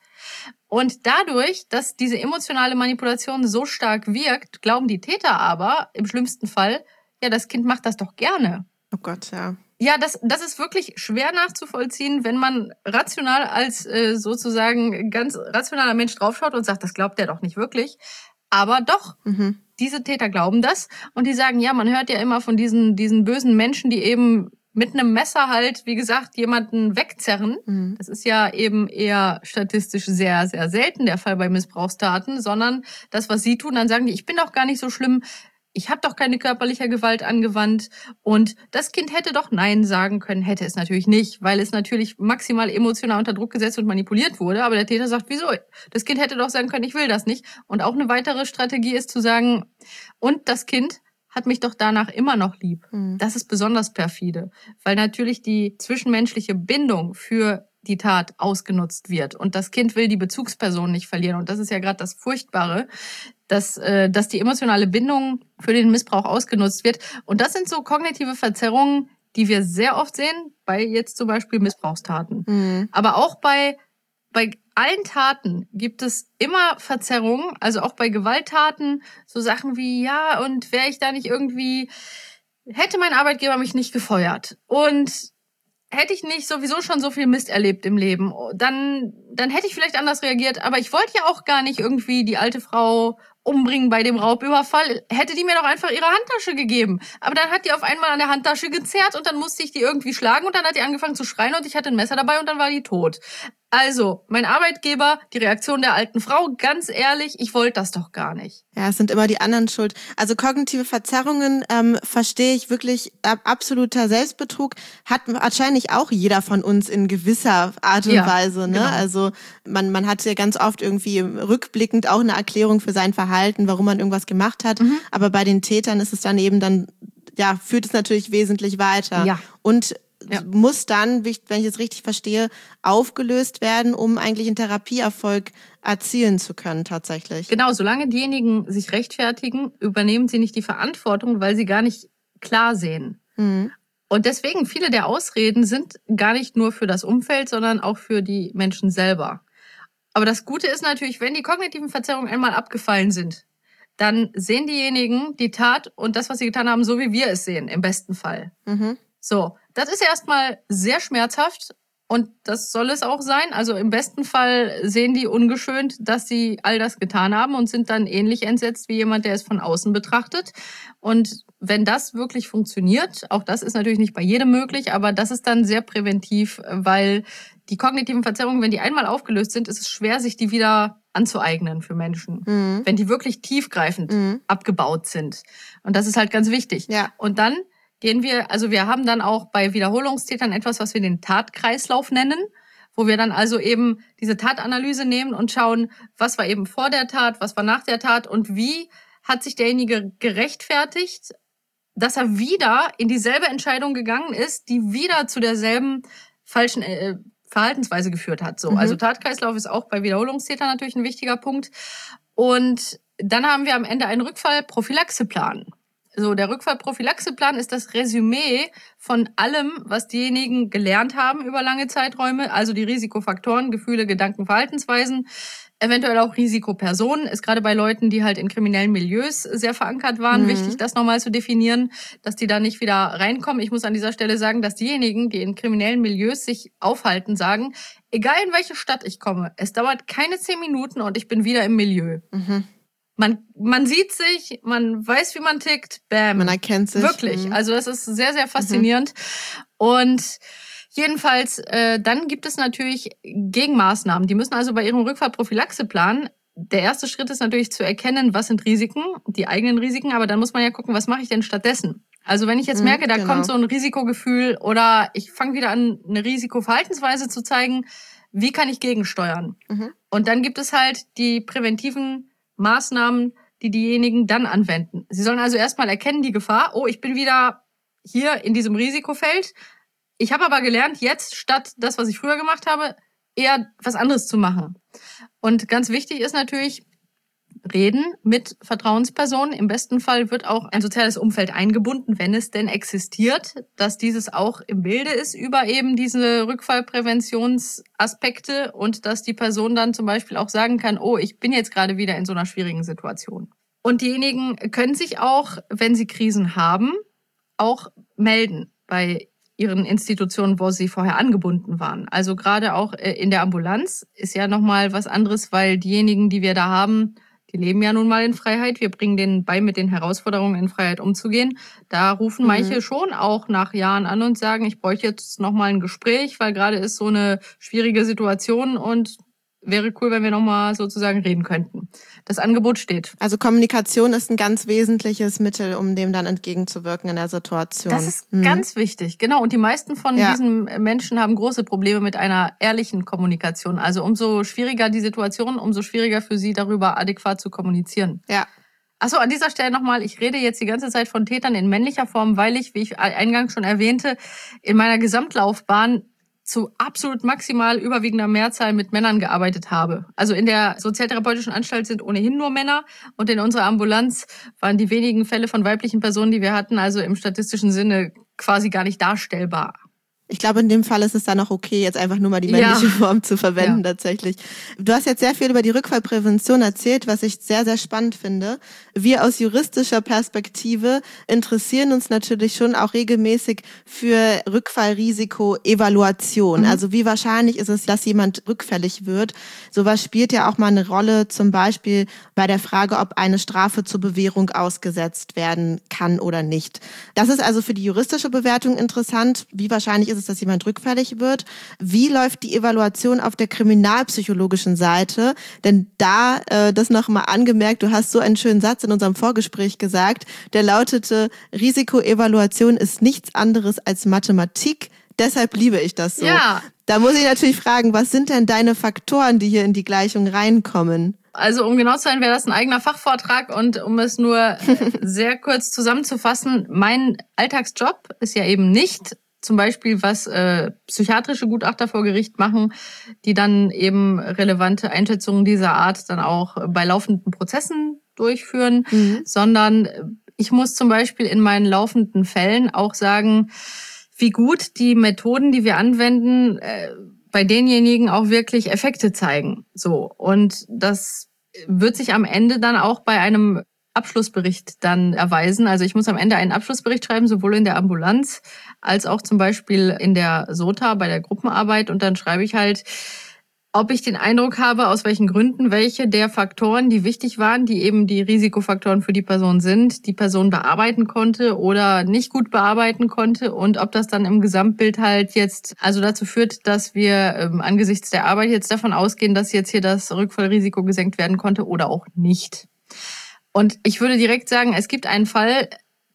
Und dadurch, dass diese emotionale Manipulation so stark wirkt, glauben die Täter aber im schlimmsten Fall, ja, das Kind macht das doch gerne. Oh Gott, ja. Ja, das, das ist wirklich schwer nachzuvollziehen, wenn man rational als äh, sozusagen ganz rationaler Mensch draufschaut und sagt, das glaubt der doch nicht wirklich. Aber doch, mhm. diese Täter glauben das und die sagen, ja, man hört ja immer von diesen, diesen bösen Menschen, die eben mit einem Messer halt, wie gesagt, jemanden wegzerren. Mhm. Das ist ja eben eher statistisch sehr, sehr selten der Fall bei Missbrauchstaten, sondern das, was sie tun, dann sagen die, ich bin doch gar nicht so schlimm, ich habe doch keine körperliche Gewalt angewandt und das Kind hätte doch Nein sagen können, hätte es natürlich nicht, weil es natürlich maximal emotional unter Druck gesetzt und manipuliert wurde, aber der Täter sagt, wieso? Das Kind hätte doch sagen können, ich will das nicht. Und auch eine weitere Strategie ist zu sagen, und das Kind hat mich doch danach immer noch lieb. Mhm. Das ist besonders perfide, weil natürlich die zwischenmenschliche Bindung für die Tat ausgenutzt wird. Und das Kind will die Bezugsperson nicht verlieren. Und das ist ja gerade das Furchtbare, dass, äh, dass die emotionale Bindung für den Missbrauch ausgenutzt wird. Und das sind so kognitive Verzerrungen, die wir sehr oft sehen, bei jetzt zum Beispiel Missbrauchstaten. Mhm. Aber auch bei bei allen Taten gibt es immer Verzerrungen, also auch bei Gewalttaten, so Sachen wie, ja, und wäre ich da nicht irgendwie, hätte mein Arbeitgeber mich nicht gefeuert und hätte ich nicht sowieso schon so viel Mist erlebt im Leben, dann, dann hätte ich vielleicht anders reagiert. Aber ich wollte ja auch gar nicht irgendwie die alte Frau umbringen bei dem Raubüberfall. Hätte die mir doch einfach ihre Handtasche gegeben. Aber dann hat die auf einmal an der Handtasche gezerrt und dann musste ich die irgendwie schlagen und dann hat die angefangen zu schreien und ich hatte ein Messer dabei und dann war die tot. Also, mein Arbeitgeber, die Reaktion der alten Frau, ganz ehrlich, ich wollte das doch gar nicht. Ja, es sind immer die anderen schuld. Also kognitive Verzerrungen ähm, verstehe ich wirklich, äh, absoluter Selbstbetrug hat wahrscheinlich auch jeder von uns in gewisser Art und ja, Weise. Ne? Genau. Also man man hat ja ganz oft irgendwie rückblickend auch eine Erklärung für sein Verhalten, warum man irgendwas gemacht hat. Mhm. Aber bei den Tätern ist es dann eben dann, ja, führt es natürlich wesentlich weiter. Ja. Und ja. muss dann, wenn ich es richtig verstehe, aufgelöst werden, um eigentlich einen Therapieerfolg erzielen zu können tatsächlich. Genau, solange diejenigen sich rechtfertigen, übernehmen sie nicht die Verantwortung, weil sie gar nicht klar sehen. Mhm. Und deswegen, viele der Ausreden sind gar nicht nur für das Umfeld, sondern auch für die Menschen selber. Aber das Gute ist natürlich, wenn die kognitiven Verzerrungen einmal abgefallen sind, dann sehen diejenigen die Tat und das, was sie getan haben, so wie wir es sehen, im besten Fall. Mhm. So, das ist erstmal sehr schmerzhaft und das soll es auch sein. Also im besten Fall sehen die ungeschönt, dass sie all das getan haben und sind dann ähnlich entsetzt wie jemand, der es von außen betrachtet. Und wenn das wirklich funktioniert, auch das ist natürlich nicht bei jedem möglich, aber das ist dann sehr präventiv, weil die kognitiven Verzerrungen, wenn die einmal aufgelöst sind, ist es schwer, sich die wieder anzueignen für Menschen, mhm. wenn die wirklich tiefgreifend mhm. abgebaut sind. Und das ist halt ganz wichtig. Ja. Und dann gehen wir, also wir haben dann auch bei Wiederholungstätern etwas, was wir den Tatkreislauf nennen, wo wir dann also eben diese Tatanalyse nehmen und schauen, was war eben vor der Tat, was war nach der Tat und wie hat sich derjenige gerechtfertigt, dass er wieder in dieselbe Entscheidung gegangen ist, die wieder zu derselben falschen äh, Verhaltensweise geführt hat. So, mhm. Also Tatkreislauf ist auch bei Wiederholungstätern natürlich ein wichtiger Punkt. Und dann haben wir am Ende einen Rückfallprophylaxeplan. So, der Rückfallprophylaxeplan ist das Resümee von allem, was diejenigen gelernt haben über lange Zeiträume, also die Risikofaktoren, Gefühle, Gedanken, Verhaltensweisen, eventuell auch Risikopersonen, ist gerade bei Leuten, die halt in kriminellen Milieus sehr verankert waren, mhm. wichtig, das nochmal zu definieren, dass die da nicht wieder reinkommen. Ich muss an dieser Stelle sagen, dass diejenigen, die in kriminellen Milieus sich aufhalten, sagen, egal in welche Stadt ich komme, es dauert keine zehn Minuten und ich bin wieder im Milieu. Mhm. Man, man sieht sich, man weiß, wie man tickt, bam. Man erkennt sich. Wirklich. Mhm. Also das ist sehr, sehr faszinierend. Mhm. Und jedenfalls, äh, dann gibt es natürlich Gegenmaßnahmen. Die müssen also bei ihrem Rückfallprophylaxeplan, der erste Schritt ist natürlich zu erkennen, was sind Risiken, die eigenen Risiken, aber dann muss man ja gucken, was mache ich denn stattdessen? Also wenn ich jetzt merke, da genau. kommt so ein Risikogefühl oder ich fange wieder an, eine Risikoverhaltensweise zu zeigen, wie kann ich gegensteuern? Mhm. Und dann gibt es halt die präventiven Maßnahmen, die diejenigen dann anwenden. Sie sollen also erstmal erkennen die Gefahr, oh, ich bin wieder hier in diesem Risikofeld. Ich habe aber gelernt, jetzt statt das, was ich früher gemacht habe, eher was anderes zu machen. Und ganz wichtig ist natürlich, reden mit Vertrauenspersonen. Im besten Fall wird auch ein soziales Umfeld eingebunden, wenn es denn existiert, dass dieses auch im Bilde ist über eben diese Rückfallpräventionsaspekte und dass die Person dann zum Beispiel auch sagen kann, oh, ich bin jetzt gerade wieder in so einer schwierigen Situation. Und diejenigen können sich auch, wenn sie Krisen haben, auch melden bei ihren Institutionen, wo sie vorher angebunden waren. Also gerade auch in der Ambulanz ist ja nochmal was anderes, weil diejenigen, die wir da haben, die leben ja nun mal in Freiheit. Wir bringen denen bei, mit den Herausforderungen in Freiheit umzugehen. Da rufen mhm. manche schon auch nach Jahren an und sagen, ich bräuchte jetzt nochmal ein Gespräch, weil gerade ist so eine schwierige Situation und wäre cool, wenn wir nochmal sozusagen reden könnten. Das Angebot steht. Also Kommunikation ist ein ganz wesentliches Mittel, um dem dann entgegenzuwirken in der Situation. Das ist mhm. ganz wichtig, genau. Und die meisten von ja. diesen Menschen haben große Probleme mit einer ehrlichen Kommunikation. Also umso schwieriger die Situation, umso schwieriger für sie, darüber adäquat zu kommunizieren. Ja. Achso, an dieser Stelle nochmal, ich rede jetzt die ganze Zeit von Tätern in männlicher Form, weil ich, wie ich eingangs schon erwähnte, in meiner Gesamtlaufbahn zu absolut maximal überwiegender Mehrzahl mit Männern gearbeitet habe. Also in der sozialtherapeutischen Anstalt sind ohnehin nur Männer und in unserer Ambulanz waren die wenigen Fälle von weiblichen Personen, die wir hatten, also im statistischen Sinne quasi gar nicht darstellbar. Ich glaube, in dem Fall ist es dann auch okay, jetzt einfach nur mal die männliche ja. Form zu verwenden ja. tatsächlich. Du hast jetzt sehr viel über die Rückfallprävention erzählt, was ich sehr, sehr spannend finde. Wir aus juristischer Perspektive interessieren uns natürlich schon auch regelmäßig für Rückfallrisiko-Evaluation. Mhm. Also wie wahrscheinlich ist es, dass jemand rückfällig wird? Sowas spielt ja auch mal eine Rolle, zum Beispiel bei der Frage, ob eine Strafe zur Bewährung ausgesetzt werden kann oder nicht. Das ist also für die juristische Bewertung interessant. Wie wahrscheinlich ist es, dass jemand rückfällig wird? Wie läuft die Evaluation auf der kriminalpsychologischen Seite? Denn da, äh, das nochmal angemerkt, du hast so einen schönen Satz in unserem Vorgespräch gesagt, der lautete, Risikoevaluation ist nichts anderes als Mathematik, deshalb liebe ich das so. Ja. Da muss ich natürlich fragen, was sind denn deine Faktoren, die hier in die Gleichung reinkommen? Also um genau zu sein, wäre das ein eigener Fachvortrag und um es nur sehr kurz zusammenzufassen, mein Alltagsjob ist ja eben nicht zum Beispiel, was äh, psychiatrische Gutachter vor Gericht machen, die dann eben relevante Einschätzungen dieser Art dann auch bei laufenden Prozessen durchführen, mhm. sondern ich muss zum Beispiel in meinen laufenden Fällen auch sagen, wie gut die Methoden, die wir anwenden, äh, bei denjenigen auch wirklich Effekte zeigen. So. Und das wird sich am Ende dann auch bei einem Abschlussbericht dann erweisen. Also ich muss am Ende einen Abschlussbericht schreiben, sowohl in der Ambulanz als auch zum Beispiel in der SOTA bei der Gruppenarbeit. Und dann schreibe ich halt, ob ich den Eindruck habe, aus welchen Gründen, welche der Faktoren, die wichtig waren, die eben die Risikofaktoren für die Person sind, die Person bearbeiten konnte oder nicht gut bearbeiten konnte und ob das dann im Gesamtbild halt jetzt also dazu führt, dass wir ähm, angesichts der Arbeit jetzt davon ausgehen, dass jetzt hier das Rückfallrisiko gesenkt werden konnte oder auch nicht. Und ich würde direkt sagen, es gibt einen Fall,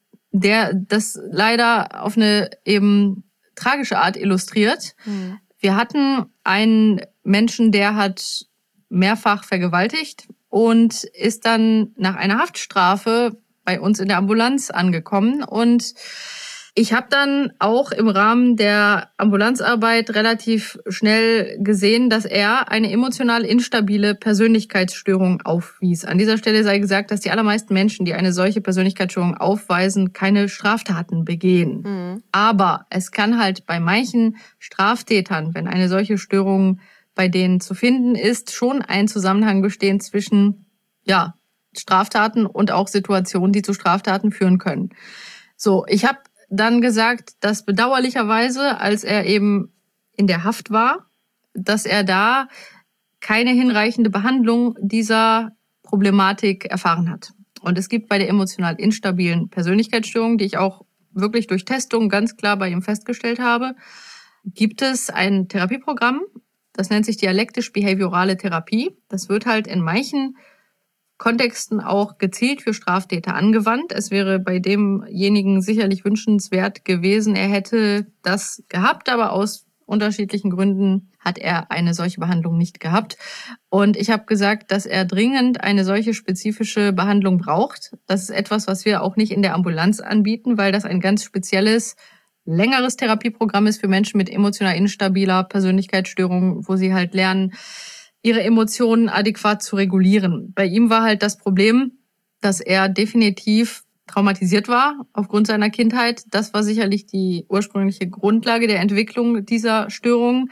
der das leider auf eine eben tragische Art illustriert. Mhm. Wir hatten einen Menschen, der hat mehrfach vergewaltigt und ist dann nach einer Haftstrafe bei uns in der Ambulanz angekommen. Und ich habe dann auch im Rahmen der Ambulanzarbeit relativ schnell gesehen, dass er eine emotional instabile Persönlichkeitsstörung aufwies. An dieser Stelle sei gesagt, dass die allermeisten Menschen, die eine solche Persönlichkeitsstörung aufweisen, keine Straftaten begehen. Mhm. Aber es kann halt bei manchen Straftätern, wenn eine solche Störung bei denen zu finden ist, schon ein Zusammenhang bestehen zwischen ja, Straftaten und auch Situationen, die zu Straftaten führen können. So, ich habe dann gesagt, dass bedauerlicherweise, als er eben in der Haft war, dass er da keine hinreichende Behandlung dieser Problematik erfahren hat. Und es gibt bei der emotional instabilen Persönlichkeitsstörung, die ich auch wirklich durch Testungen ganz klar bei ihm festgestellt habe, gibt es ein Therapieprogramm, das nennt sich dialektisch-behaviorale Therapie. Das wird halt in manchen Kontexten auch gezielt für Straftäter angewandt. Es wäre bei demjenigen sicherlich wünschenswert gewesen, er hätte das gehabt, aber aus unterschiedlichen Gründen hat er eine solche Behandlung nicht gehabt. Und ich habe gesagt, dass er dringend eine solche spezifische Behandlung braucht. Das ist etwas, was wir auch nicht in der Ambulanz anbieten, weil das ein ganz spezielles, längeres Therapieprogramm ist für Menschen mit emotional instabiler Persönlichkeitsstörung, wo sie halt lernen, ihre Emotionen adäquat zu regulieren. Bei ihm war halt das Problem, dass er definitiv traumatisiert war aufgrund seiner Kindheit. Das war sicherlich die ursprüngliche Grundlage der Entwicklung dieser Störung.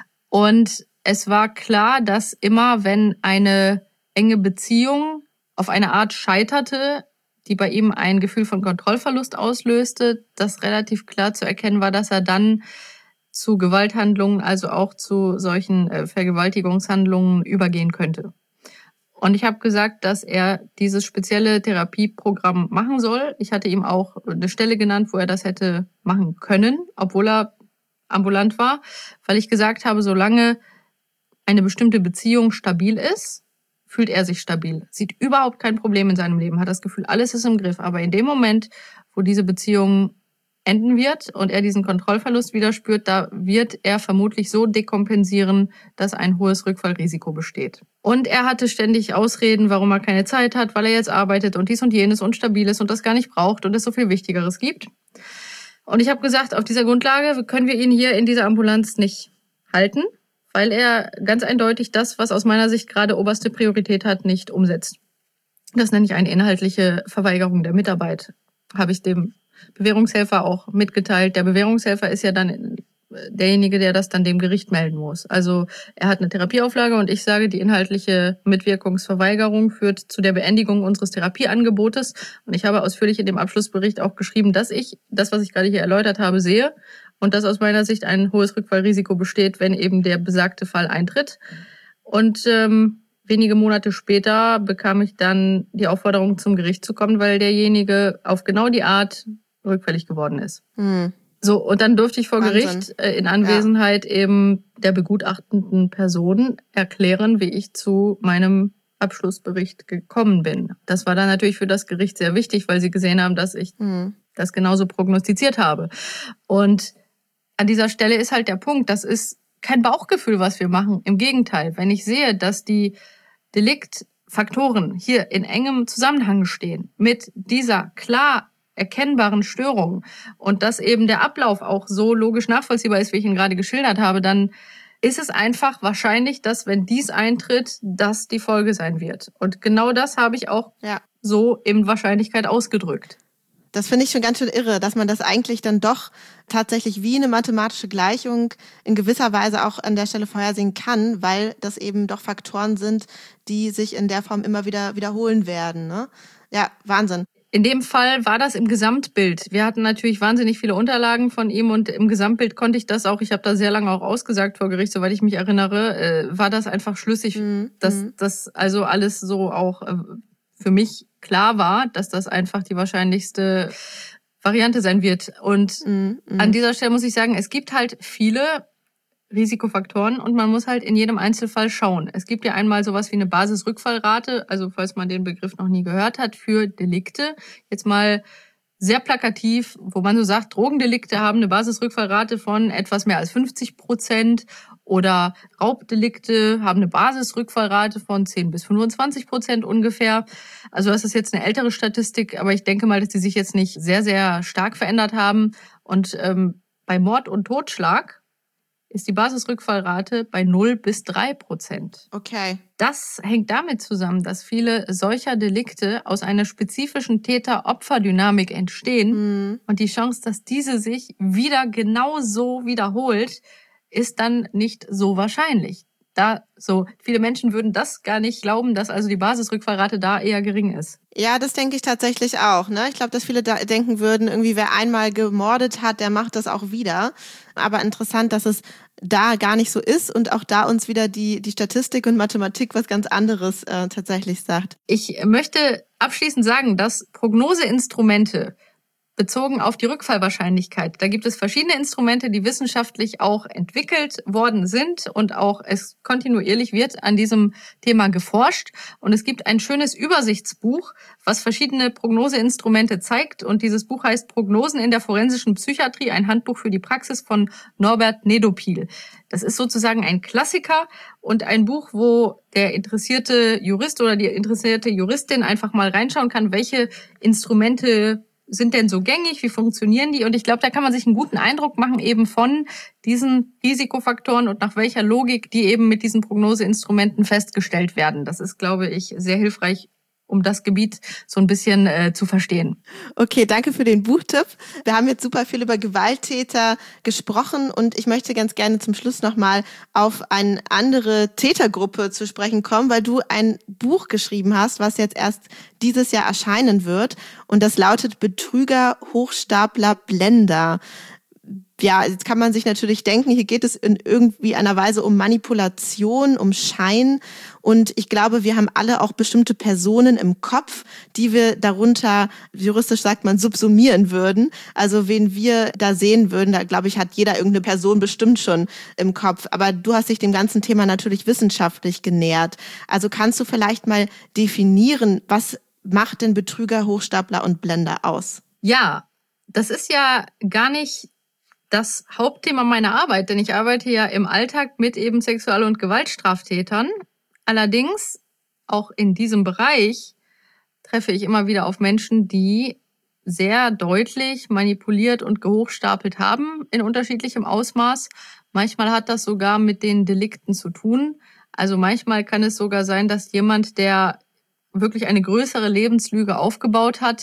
Und es war klar, dass immer, wenn eine enge Beziehung auf eine Art scheiterte, die bei ihm ein Gefühl von Kontrollverlust auslöste, dass relativ klar zu erkennen war, dass er dann zu Gewalthandlungen, also auch zu solchen äh, Vergewaltigungshandlungen übergehen könnte. Und ich habe gesagt, dass er dieses spezielle Therapieprogramm machen soll. Ich hatte ihm auch eine Stelle genannt, wo er das hätte machen können, obwohl er ambulant war, weil ich gesagt habe, solange eine bestimmte Beziehung stabil ist, fühlt er sich stabil, sieht überhaupt kein Problem in seinem Leben, hat das Gefühl, alles ist im Griff. Aber in dem Moment, wo diese Beziehung enden wird und er diesen Kontrollverlust wieder spürt, da wird er vermutlich so dekompensieren, dass ein hohes Rückfallrisiko besteht. Und er hatte ständig Ausreden, warum er keine Zeit hat, weil er jetzt arbeitet und dies und jenes und stabil ist und das gar nicht braucht und es so viel Wichtigeres gibt. Und ich habe gesagt, auf dieser Grundlage können wir ihn hier in dieser Ambulanz nicht halten, weil er ganz eindeutig das, was aus meiner Sicht gerade oberste Priorität hat, nicht umsetzt. Das nenne ich eine inhaltliche Verweigerung der Mitarbeit, habe ich dem Bewährungshelfer auch mitgeteilt. Der Bewährungshelfer ist ja dann derjenige, der das dann dem Gericht melden muss. Also er hat eine Therapieauflage und ich sage, die inhaltliche Mitwirkungsverweigerung führt zu der Beendigung unseres Therapieangebotes. Und ich habe ausführlich in dem Abschlussbericht auch geschrieben, dass ich das, was ich gerade hier erläutert habe, sehe und dass aus meiner Sicht ein hohes Rückfallrisiko besteht, wenn eben der besagte Fall eintritt. Und ähm, wenige Monate später bekam ich dann die Aufforderung, zum Gericht zu kommen, weil derjenige auf genau die Art rückfällig geworden ist. Hm. So, und dann durfte ich vor Wahnsinn. Gericht äh, in Anwesenheit ja. eben der begutachtenden Person erklären, wie ich zu meinem Abschlussbericht gekommen bin. Das war dann natürlich für das Gericht sehr wichtig, weil sie gesehen haben, dass ich mhm. das genauso prognostiziert habe. Und an dieser Stelle ist halt der Punkt, das ist kein Bauchgefühl, was wir machen. Im Gegenteil, wenn ich sehe, dass die Deliktfaktoren hier in engem Zusammenhang stehen mit dieser klar erkennbaren Störungen und dass eben der Ablauf auch so logisch nachvollziehbar ist, wie ich ihn gerade geschildert habe, dann ist es einfach wahrscheinlich, dass, wenn dies eintritt, das die Folge sein wird. Und genau das habe ich auch ja. so in Wahrscheinlichkeit ausgedrückt. Das finde ich schon ganz schön irre, dass man das eigentlich dann doch tatsächlich wie eine mathematische Gleichung in gewisser Weise auch an der Stelle vorhersehen kann, weil das eben doch Faktoren sind, die sich in der Form immer wieder wiederholen werden. Ne? Ja, Wahnsinn. In dem Fall war das im Gesamtbild. Wir hatten natürlich wahnsinnig viele Unterlagen von ihm und im Gesamtbild konnte ich das auch, ich habe da sehr lange auch ausgesagt vor Gericht, soweit ich mich erinnere, äh, war das einfach schlüssig, mhm. dass das also alles so auch äh, für mich klar war, dass das einfach die wahrscheinlichste Variante sein wird. Und mhm. an dieser Stelle muss ich sagen, es gibt halt viele Risikofaktoren und man muss halt in jedem Einzelfall schauen. Es gibt ja einmal sowas wie eine Basisrückfallrate, also falls man den Begriff noch nie gehört hat, für Delikte. Jetzt mal sehr plakativ, wo man so sagt, Drogendelikte haben eine Basisrückfallrate von etwas mehr als fünfzig Prozent oder Raubdelikte haben eine Basisrückfallrate von zehn bis fünfundzwanzig Prozent ungefähr. Also das ist jetzt eine ältere Statistik, aber ich denke mal, dass die sich jetzt nicht sehr, sehr stark verändert haben. Und ähm, bei Mord und Totschlag ist die Basisrückfallrate bei null bis drei Prozent. Okay. Das hängt damit zusammen, dass viele solcher Delikte aus einer spezifischen Täter-Opfer-Dynamik entstehen. Mhm. Und die Chance, dass diese sich wieder genau so wiederholt, ist dann nicht so wahrscheinlich. Da so viele Menschen würden das gar nicht glauben, dass also die Basisrückfallrate da eher gering ist. Ja, das denke ich tatsächlich auch. Ne? Ich glaube, dass viele da denken würden, irgendwie wer einmal gemordet hat, der macht das auch wieder. Aber interessant, dass es da gar nicht so ist und auch da uns wieder die die Statistik und Mathematik was ganz anderes äh, tatsächlich sagt. Ich möchte abschließend sagen, dass Prognoseinstrumente bezogen auf die Rückfallwahrscheinlichkeit. Da gibt es verschiedene Instrumente, die wissenschaftlich auch entwickelt worden sind und auch es kontinuierlich wird an diesem Thema geforscht. Und es gibt ein schönes Übersichtsbuch, was verschiedene Prognoseinstrumente zeigt. Und dieses Buch heißt Prognosen in der forensischen Psychiatrie, ein Handbuch für die Praxis von Norbert Nedopil. Das ist sozusagen ein Klassiker und ein Buch, wo der interessierte Jurist oder die interessierte Juristin einfach mal reinschauen kann, welche Instrumente sind denn so gängig, wie funktionieren die? Und ich glaube, da kann man sich einen guten Eindruck machen eben von diesen Risikofaktoren und nach welcher Logik die eben mit diesen Prognoseinstrumenten festgestellt werden. Das ist, glaube ich, sehr hilfreich, um das Gebiet so ein bisschen äh, zu verstehen. Okay, danke für den Buchtipp. Wir haben jetzt super viel über Gewalttäter gesprochen und ich möchte ganz gerne zum Schluss nochmal auf eine andere Tätergruppe zu sprechen kommen, weil du ein Buch geschrieben hast, was jetzt erst dieses Jahr erscheinen wird und das lautet Betrüger, Hochstapler, Blender. Ja, jetzt kann man sich natürlich denken, hier geht es in irgendwie einer Weise um Manipulation, um Schein. Und ich glaube, wir haben alle auch bestimmte Personen im Kopf, die wir darunter, juristisch sagt man, subsumieren würden. Also wen wir da sehen würden, da glaube ich, hat jeder irgendeine Person bestimmt schon im Kopf. Aber du hast dich dem ganzen Thema natürlich wissenschaftlich genähert. Also kannst du vielleicht mal definieren, was macht denn Betrüger, Hochstapler und Blender aus? Ja, das ist ja gar nicht das Hauptthema meiner Arbeit, denn ich arbeite ja im Alltag mit eben Sexual- und Gewaltstraftätern. Allerdings, auch in diesem Bereich treffe ich immer wieder auf Menschen, die sehr deutlich manipuliert und gehochstapelt haben in unterschiedlichem Ausmaß. Manchmal hat das sogar mit den Delikten zu tun. Also manchmal kann es sogar sein, dass jemand, der wirklich eine größere Lebenslüge aufgebaut hat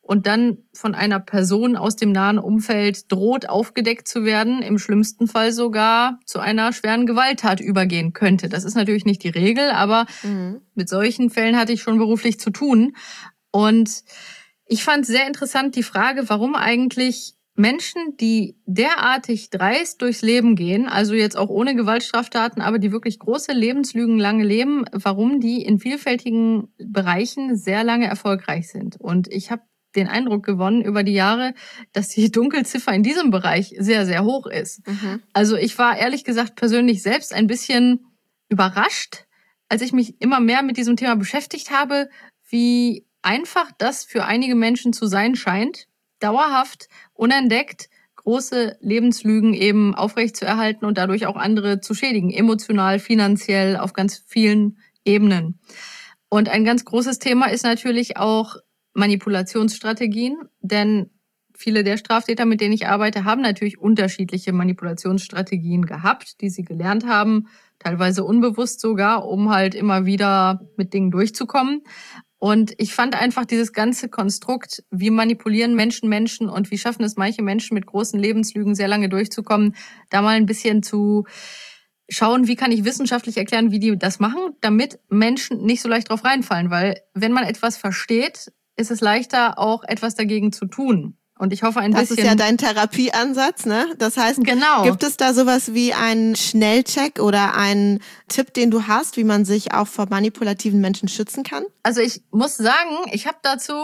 und dann von einer Person aus dem nahen Umfeld droht, aufgedeckt zu werden, im schlimmsten Fall sogar zu einer schweren Gewalttat übergehen könnte. Das ist natürlich nicht die Regel, aber mhm. mit solchen Fällen hatte ich schon beruflich zu tun. Und ich fand sehr interessant die Frage, warum eigentlich Menschen, die derartig dreist durchs Leben gehen, also jetzt auch ohne Gewaltstraftaten, aber die wirklich große Lebenslügen lange leben, warum die in vielfältigen Bereichen sehr lange erfolgreich sind. Und ich habe den Eindruck gewonnen über die Jahre, dass die Dunkelziffer in diesem Bereich sehr, sehr hoch ist. Mhm. Also ich war ehrlich gesagt persönlich selbst ein bisschen überrascht, als ich mich immer mehr mit diesem Thema beschäftigt habe, wie einfach das für einige Menschen zu sein scheint, dauerhaft, unentdeckt, große Lebenslügen eben aufrechtzuerhalten und dadurch auch andere zu schädigen, emotional, finanziell, auf ganz vielen Ebenen. Und ein ganz großes Thema ist natürlich auch Manipulationsstrategien, denn viele der Straftäter, mit denen ich arbeite, haben natürlich unterschiedliche Manipulationsstrategien gehabt, die sie gelernt haben, teilweise unbewusst sogar, um halt immer wieder mit Dingen durchzukommen. Und ich fand einfach dieses ganze Konstrukt, wie manipulieren Menschen Menschen und wie schaffen es manche Menschen mit großen Lebenslügen sehr lange durchzukommen, da mal ein bisschen zu schauen, wie kann ich wissenschaftlich erklären, wie die das machen, damit Menschen nicht so leicht drauf reinfallen. Weil wenn man etwas versteht, ist es leichter, auch etwas dagegen zu tun. Und ich hoffe ein das bisschen... Das ist ja dein Therapieansatz, ne? Das heißt, genau. Gibt es da sowas wie einen Schnellcheck oder einen Tipp, den du hast, wie man sich auch vor manipulativen Menschen schützen kann? Also ich muss sagen, ich habe dazu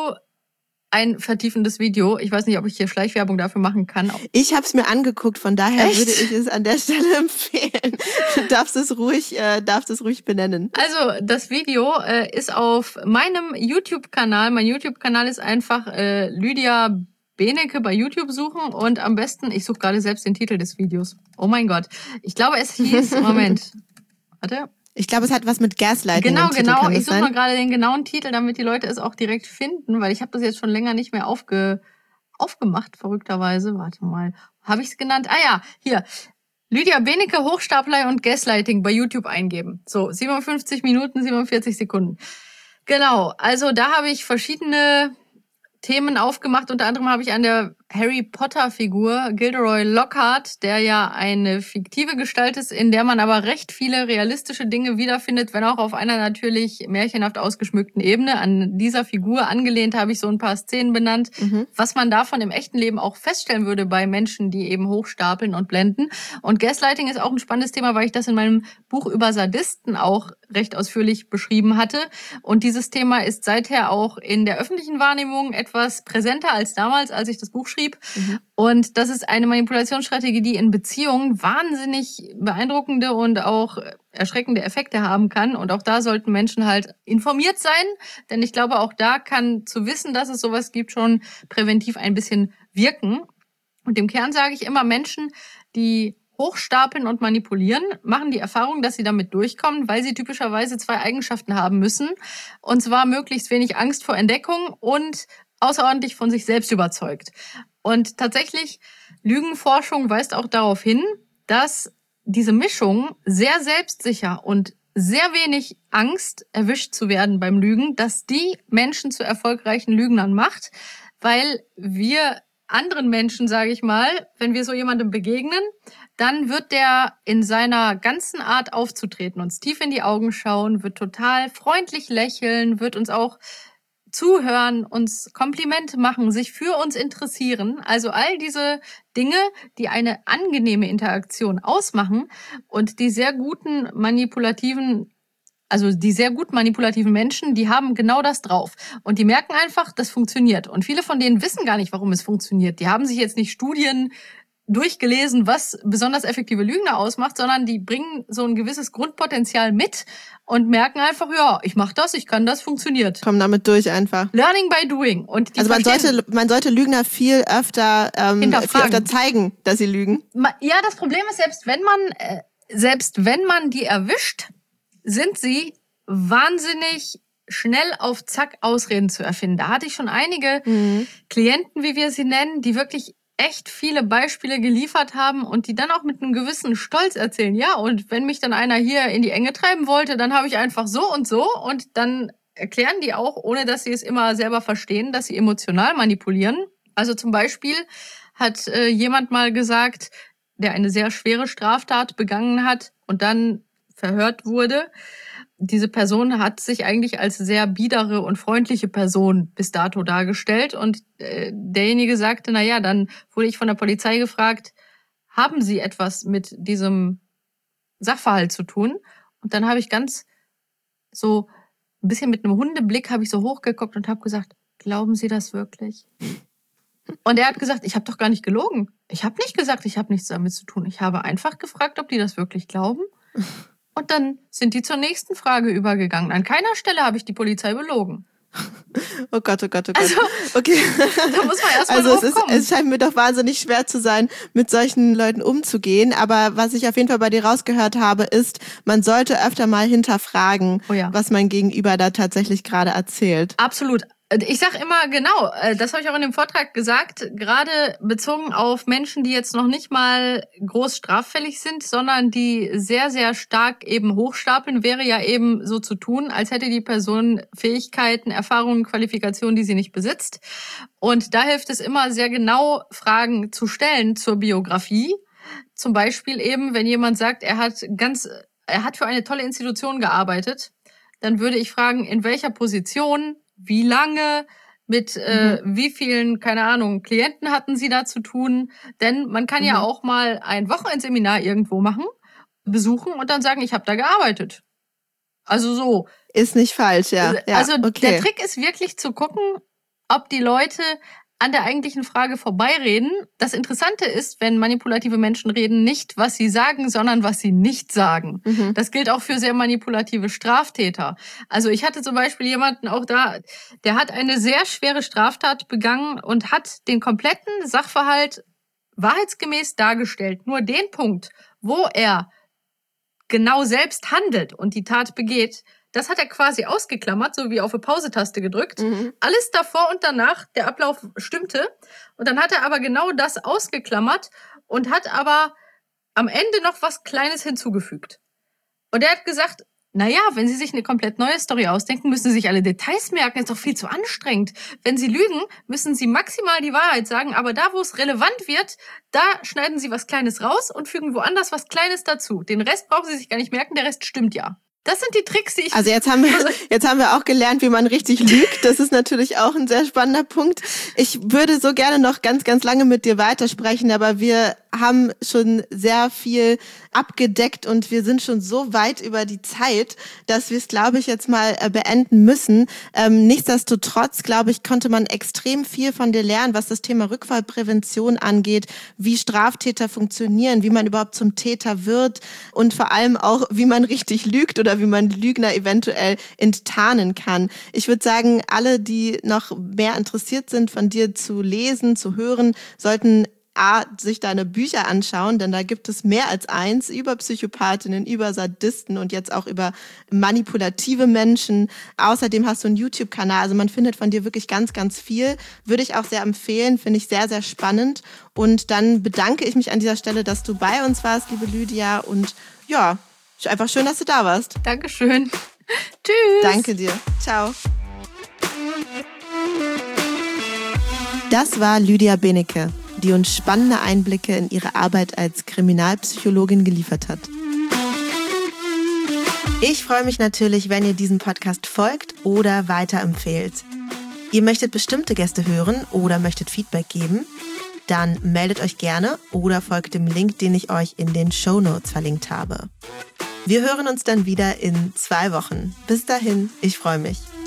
ein vertiefendes Video. Ich weiß nicht, ob ich hier Schleichwerbung dafür machen kann. Ich habe es mir angeguckt, von daher Echt? würde ich es an der Stelle empfehlen. Du darfst es ruhig, äh, darfst es ruhig benennen. Also das Video äh, ist auf meinem YouTube-Kanal. Mein YouTube-Kanal ist einfach äh, Lydia Benecke bei YouTube suchen und am besten, ich suche gerade selbst den Titel des Videos. Oh mein Gott. Ich glaube, es hieß, Moment, warte. Ich glaube, es hat was mit Gaslighting Genau, im Titel, genau. kann das Ich suche mal gerade den genauen Titel, damit die Leute es auch direkt finden, weil ich habe das jetzt schon länger nicht mehr aufge, aufgemacht, verrückterweise. Warte mal, habe ich es genannt? Ah ja, hier. Lydia Benecke, Hochstapler und Gaslighting bei YouTube eingeben. So, siebenundfünfzig Minuten, siebenundvierzig Sekunden. Genau, also da habe ich verschiedene Themen aufgemacht. Unter anderem habe ich an der Harry Potter-Figur Gilderoy Lockhart, der ja eine fiktive Gestalt ist, in der man aber recht viele realistische Dinge wiederfindet, wenn auch auf einer natürlich märchenhaft ausgeschmückten Ebene. An dieser Figur angelehnt habe ich so ein paar Szenen benannt, mhm. was man davon im echten Leben auch feststellen würde bei Menschen, die eben hochstapeln und blenden. Und Gaslighting ist auch ein spannendes Thema, weil ich das in meinem Buch über Sadisten auch recht ausführlich beschrieben hatte. Und dieses Thema ist seither auch in der öffentlichen Wahrnehmung etwas präsenter als damals, als ich das Buch schrieb. Mhm. Und das ist eine Manipulationsstrategie, die in Beziehungen wahnsinnig beeindruckende und auch erschreckende Effekte haben kann. Und auch da sollten Menschen halt informiert sein, denn ich glaube, auch da kann zu wissen, dass es sowas gibt, schon präventiv ein bisschen wirken. Und im Kern sage ich immer, Menschen, die hochstapeln und manipulieren, machen die Erfahrung, dass sie damit durchkommen, weil sie typischerweise zwei Eigenschaften haben müssen. Und zwar möglichst wenig Angst vor Entdeckung und außerordentlich von sich selbst überzeugt. Und tatsächlich, Lügenforschung weist auch darauf hin, dass diese Mischung sehr selbstsicher und sehr wenig Angst, erwischt zu werden beim Lügen, dass die Menschen zu erfolgreichen Lügnern macht, weil wir anderen Menschen, sage ich mal, wenn wir so jemandem begegnen, dann wird der in seiner ganzen Art aufzutreten, uns tief in die Augen schauen, wird total freundlich lächeln, wird uns auch zuhören, uns Komplimente machen, sich für uns interessieren. Also all diese Dinge, die eine angenehme Interaktion ausmachen und die sehr guten manipulativen, also die sehr gut manipulativen Menschen, die haben genau das drauf. Und die merken einfach, das funktioniert. Und viele von denen wissen gar nicht, warum es funktioniert. Die haben sich jetzt nicht Studien durchgelesen, was besonders effektive Lügner ausmacht, sondern die bringen so ein gewisses Grundpotenzial mit und merken einfach, ja, ich mache das, ich kann das, funktioniert. Kommen damit durch einfach. Learning by doing. Und die also man sollte, man sollte Lügner viel öfter, ähm, viel öfter zeigen, dass sie lügen. Ja, das Problem ist, selbst wenn man, äh, selbst wenn man die erwischt, sind sie wahnsinnig schnell auf Zack Ausreden zu erfinden. Da hatte ich schon einige mhm. Klienten, wie wir sie nennen, die wirklich echt viele Beispiele geliefert haben und die dann auch mit einem gewissen Stolz erzählen. Ja, und wenn mich dann einer hier in die Enge treiben wollte, dann habe ich einfach so und so und dann erklären die auch, ohne dass sie es immer selber verstehen, dass sie emotional manipulieren. Also zum Beispiel hat äh, jemand mal gesagt, der eine sehr schwere Straftat begangen hat und dann verhört wurde. Diese Person hat sich eigentlich als sehr biedere und freundliche Person bis dato dargestellt. Und äh, derjenige sagte, na ja, dann wurde ich von der Polizei gefragt, haben Sie etwas mit diesem Sachverhalt zu tun? Und dann habe ich ganz so ein bisschen mit einem Hundeblick habe ich so hochgeguckt und habe gesagt, glauben Sie das wirklich? Und er hat gesagt, ich habe doch gar nicht gelogen. Ich habe nicht gesagt, ich habe nichts damit zu tun. Ich habe einfach gefragt, ob die das wirklich glauben. Und dann sind die zur nächsten Frage übergegangen. An keiner Stelle habe ich die Polizei belogen. Oh Gott, oh Gott, oh Gott. Also, okay. Da muss man erst mal also drauf es, ist, kommen. es scheint mir doch wahnsinnig schwer zu sein, mit solchen Leuten umzugehen. Aber was ich auf jeden Fall bei dir rausgehört habe, ist, man sollte öfter mal hinterfragen, oh ja. was mein Gegenüber da tatsächlich gerade erzählt. Absolut. Ich sag immer, genau, das habe ich auch in dem Vortrag gesagt, gerade bezogen auf Menschen, die jetzt noch nicht mal groß straffällig sind, sondern die sehr, sehr stark eben hochstapeln, wäre ja eben so zu tun, als hätte die Person Fähigkeiten, Erfahrungen, Qualifikationen, die sie nicht besitzt. Und da hilft es immer sehr genau, Fragen zu stellen zur Biografie. Zum Beispiel eben, wenn jemand sagt, er hat ganz, er hat für eine tolle Institution gearbeitet, dann würde ich fragen, in welcher Position, wie lange, mit äh, mhm. wie vielen, keine Ahnung, Klienten hatten Sie da zu tun? Denn man kann mhm. ja auch mal ein Wochenendseminar irgendwo machen, besuchen und dann sagen, ich habe da gearbeitet. Also so. Ist nicht falsch, ja. ja also okay. Der Trick ist wirklich zu gucken, ob die Leute an der eigentlichen Frage vorbeireden. Das Interessante ist, wenn manipulative Menschen reden, nicht, was sie sagen, sondern was sie nicht sagen. Mhm. Das gilt auch für sehr manipulative Straftäter. Also ich hatte zum Beispiel jemanden auch da, der hat eine sehr schwere Straftat begangen und hat den kompletten Sachverhalt wahrheitsgemäß dargestellt. Nur den Punkt, wo er genau selbst handelt und die Tat begeht, das hat er quasi ausgeklammert, so wie auf eine Pause-Taste gedrückt. Mhm. Alles davor und danach, der Ablauf stimmte. Und dann hat er aber genau das ausgeklammert und hat aber am Ende noch was Kleines hinzugefügt. Und er hat gesagt, naja, wenn Sie sich eine komplett neue Story ausdenken, müssen Sie sich alle Details merken, ist doch viel zu anstrengend. Wenn Sie lügen, müssen Sie maximal die Wahrheit sagen, aber da, wo es relevant wird, da schneiden Sie was Kleines raus und fügen woanders was Kleines dazu. Den Rest brauchen Sie sich gar nicht merken, der Rest stimmt ja. Das sind die Tricks, die ich... Also jetzt haben wir, jetzt haben wir auch gelernt, wie man richtig lügt. Das ist natürlich auch ein sehr spannender Punkt. Ich würde so gerne noch ganz, ganz lange mit dir weitersprechen, aber wir haben schon sehr viel abgedeckt und wir sind schon so weit über die Zeit, dass wir es, glaube ich, jetzt mal beenden müssen. Ähm, nichtsdestotrotz, glaube ich, konnte man extrem viel von dir lernen, was das Thema Rückfallprävention angeht, wie Straftäter funktionieren, wie man überhaupt zum Täter wird und vor allem auch, wie man richtig lügt oder wie man Lügner eventuell enttarnen kann. Ich würde sagen, alle, die noch mehr interessiert sind, von dir zu lesen, zu hören, sollten A, sich deine Bücher anschauen, denn da gibt es mehr als eins über Psychopathinnen, über Sadisten und jetzt auch über manipulative Menschen. Außerdem hast du einen YouTube-Kanal, also man findet von dir wirklich ganz, ganz viel. Würde ich auch sehr empfehlen, finde ich sehr, sehr spannend. Und dann bedanke ich mich an dieser Stelle, dass du bei uns warst, liebe Lydia. Und ja, einfach schön, dass du da warst. Dankeschön. Tschüss. Danke dir. Ciao. Das war Lydia Benecke, die uns spannende Einblicke in ihre Arbeit als Kriminalpsychologin geliefert hat. Ich freue mich natürlich, wenn ihr diesem Podcast folgt oder weiterempfehlt. Ihr möchtet bestimmte Gäste hören oder möchtet Feedback geben? Dann meldet euch gerne oder folgt dem Link, den ich euch in den Shownotes verlinkt habe. Wir hören uns dann wieder in zwei Wochen. Bis dahin, ich freue mich.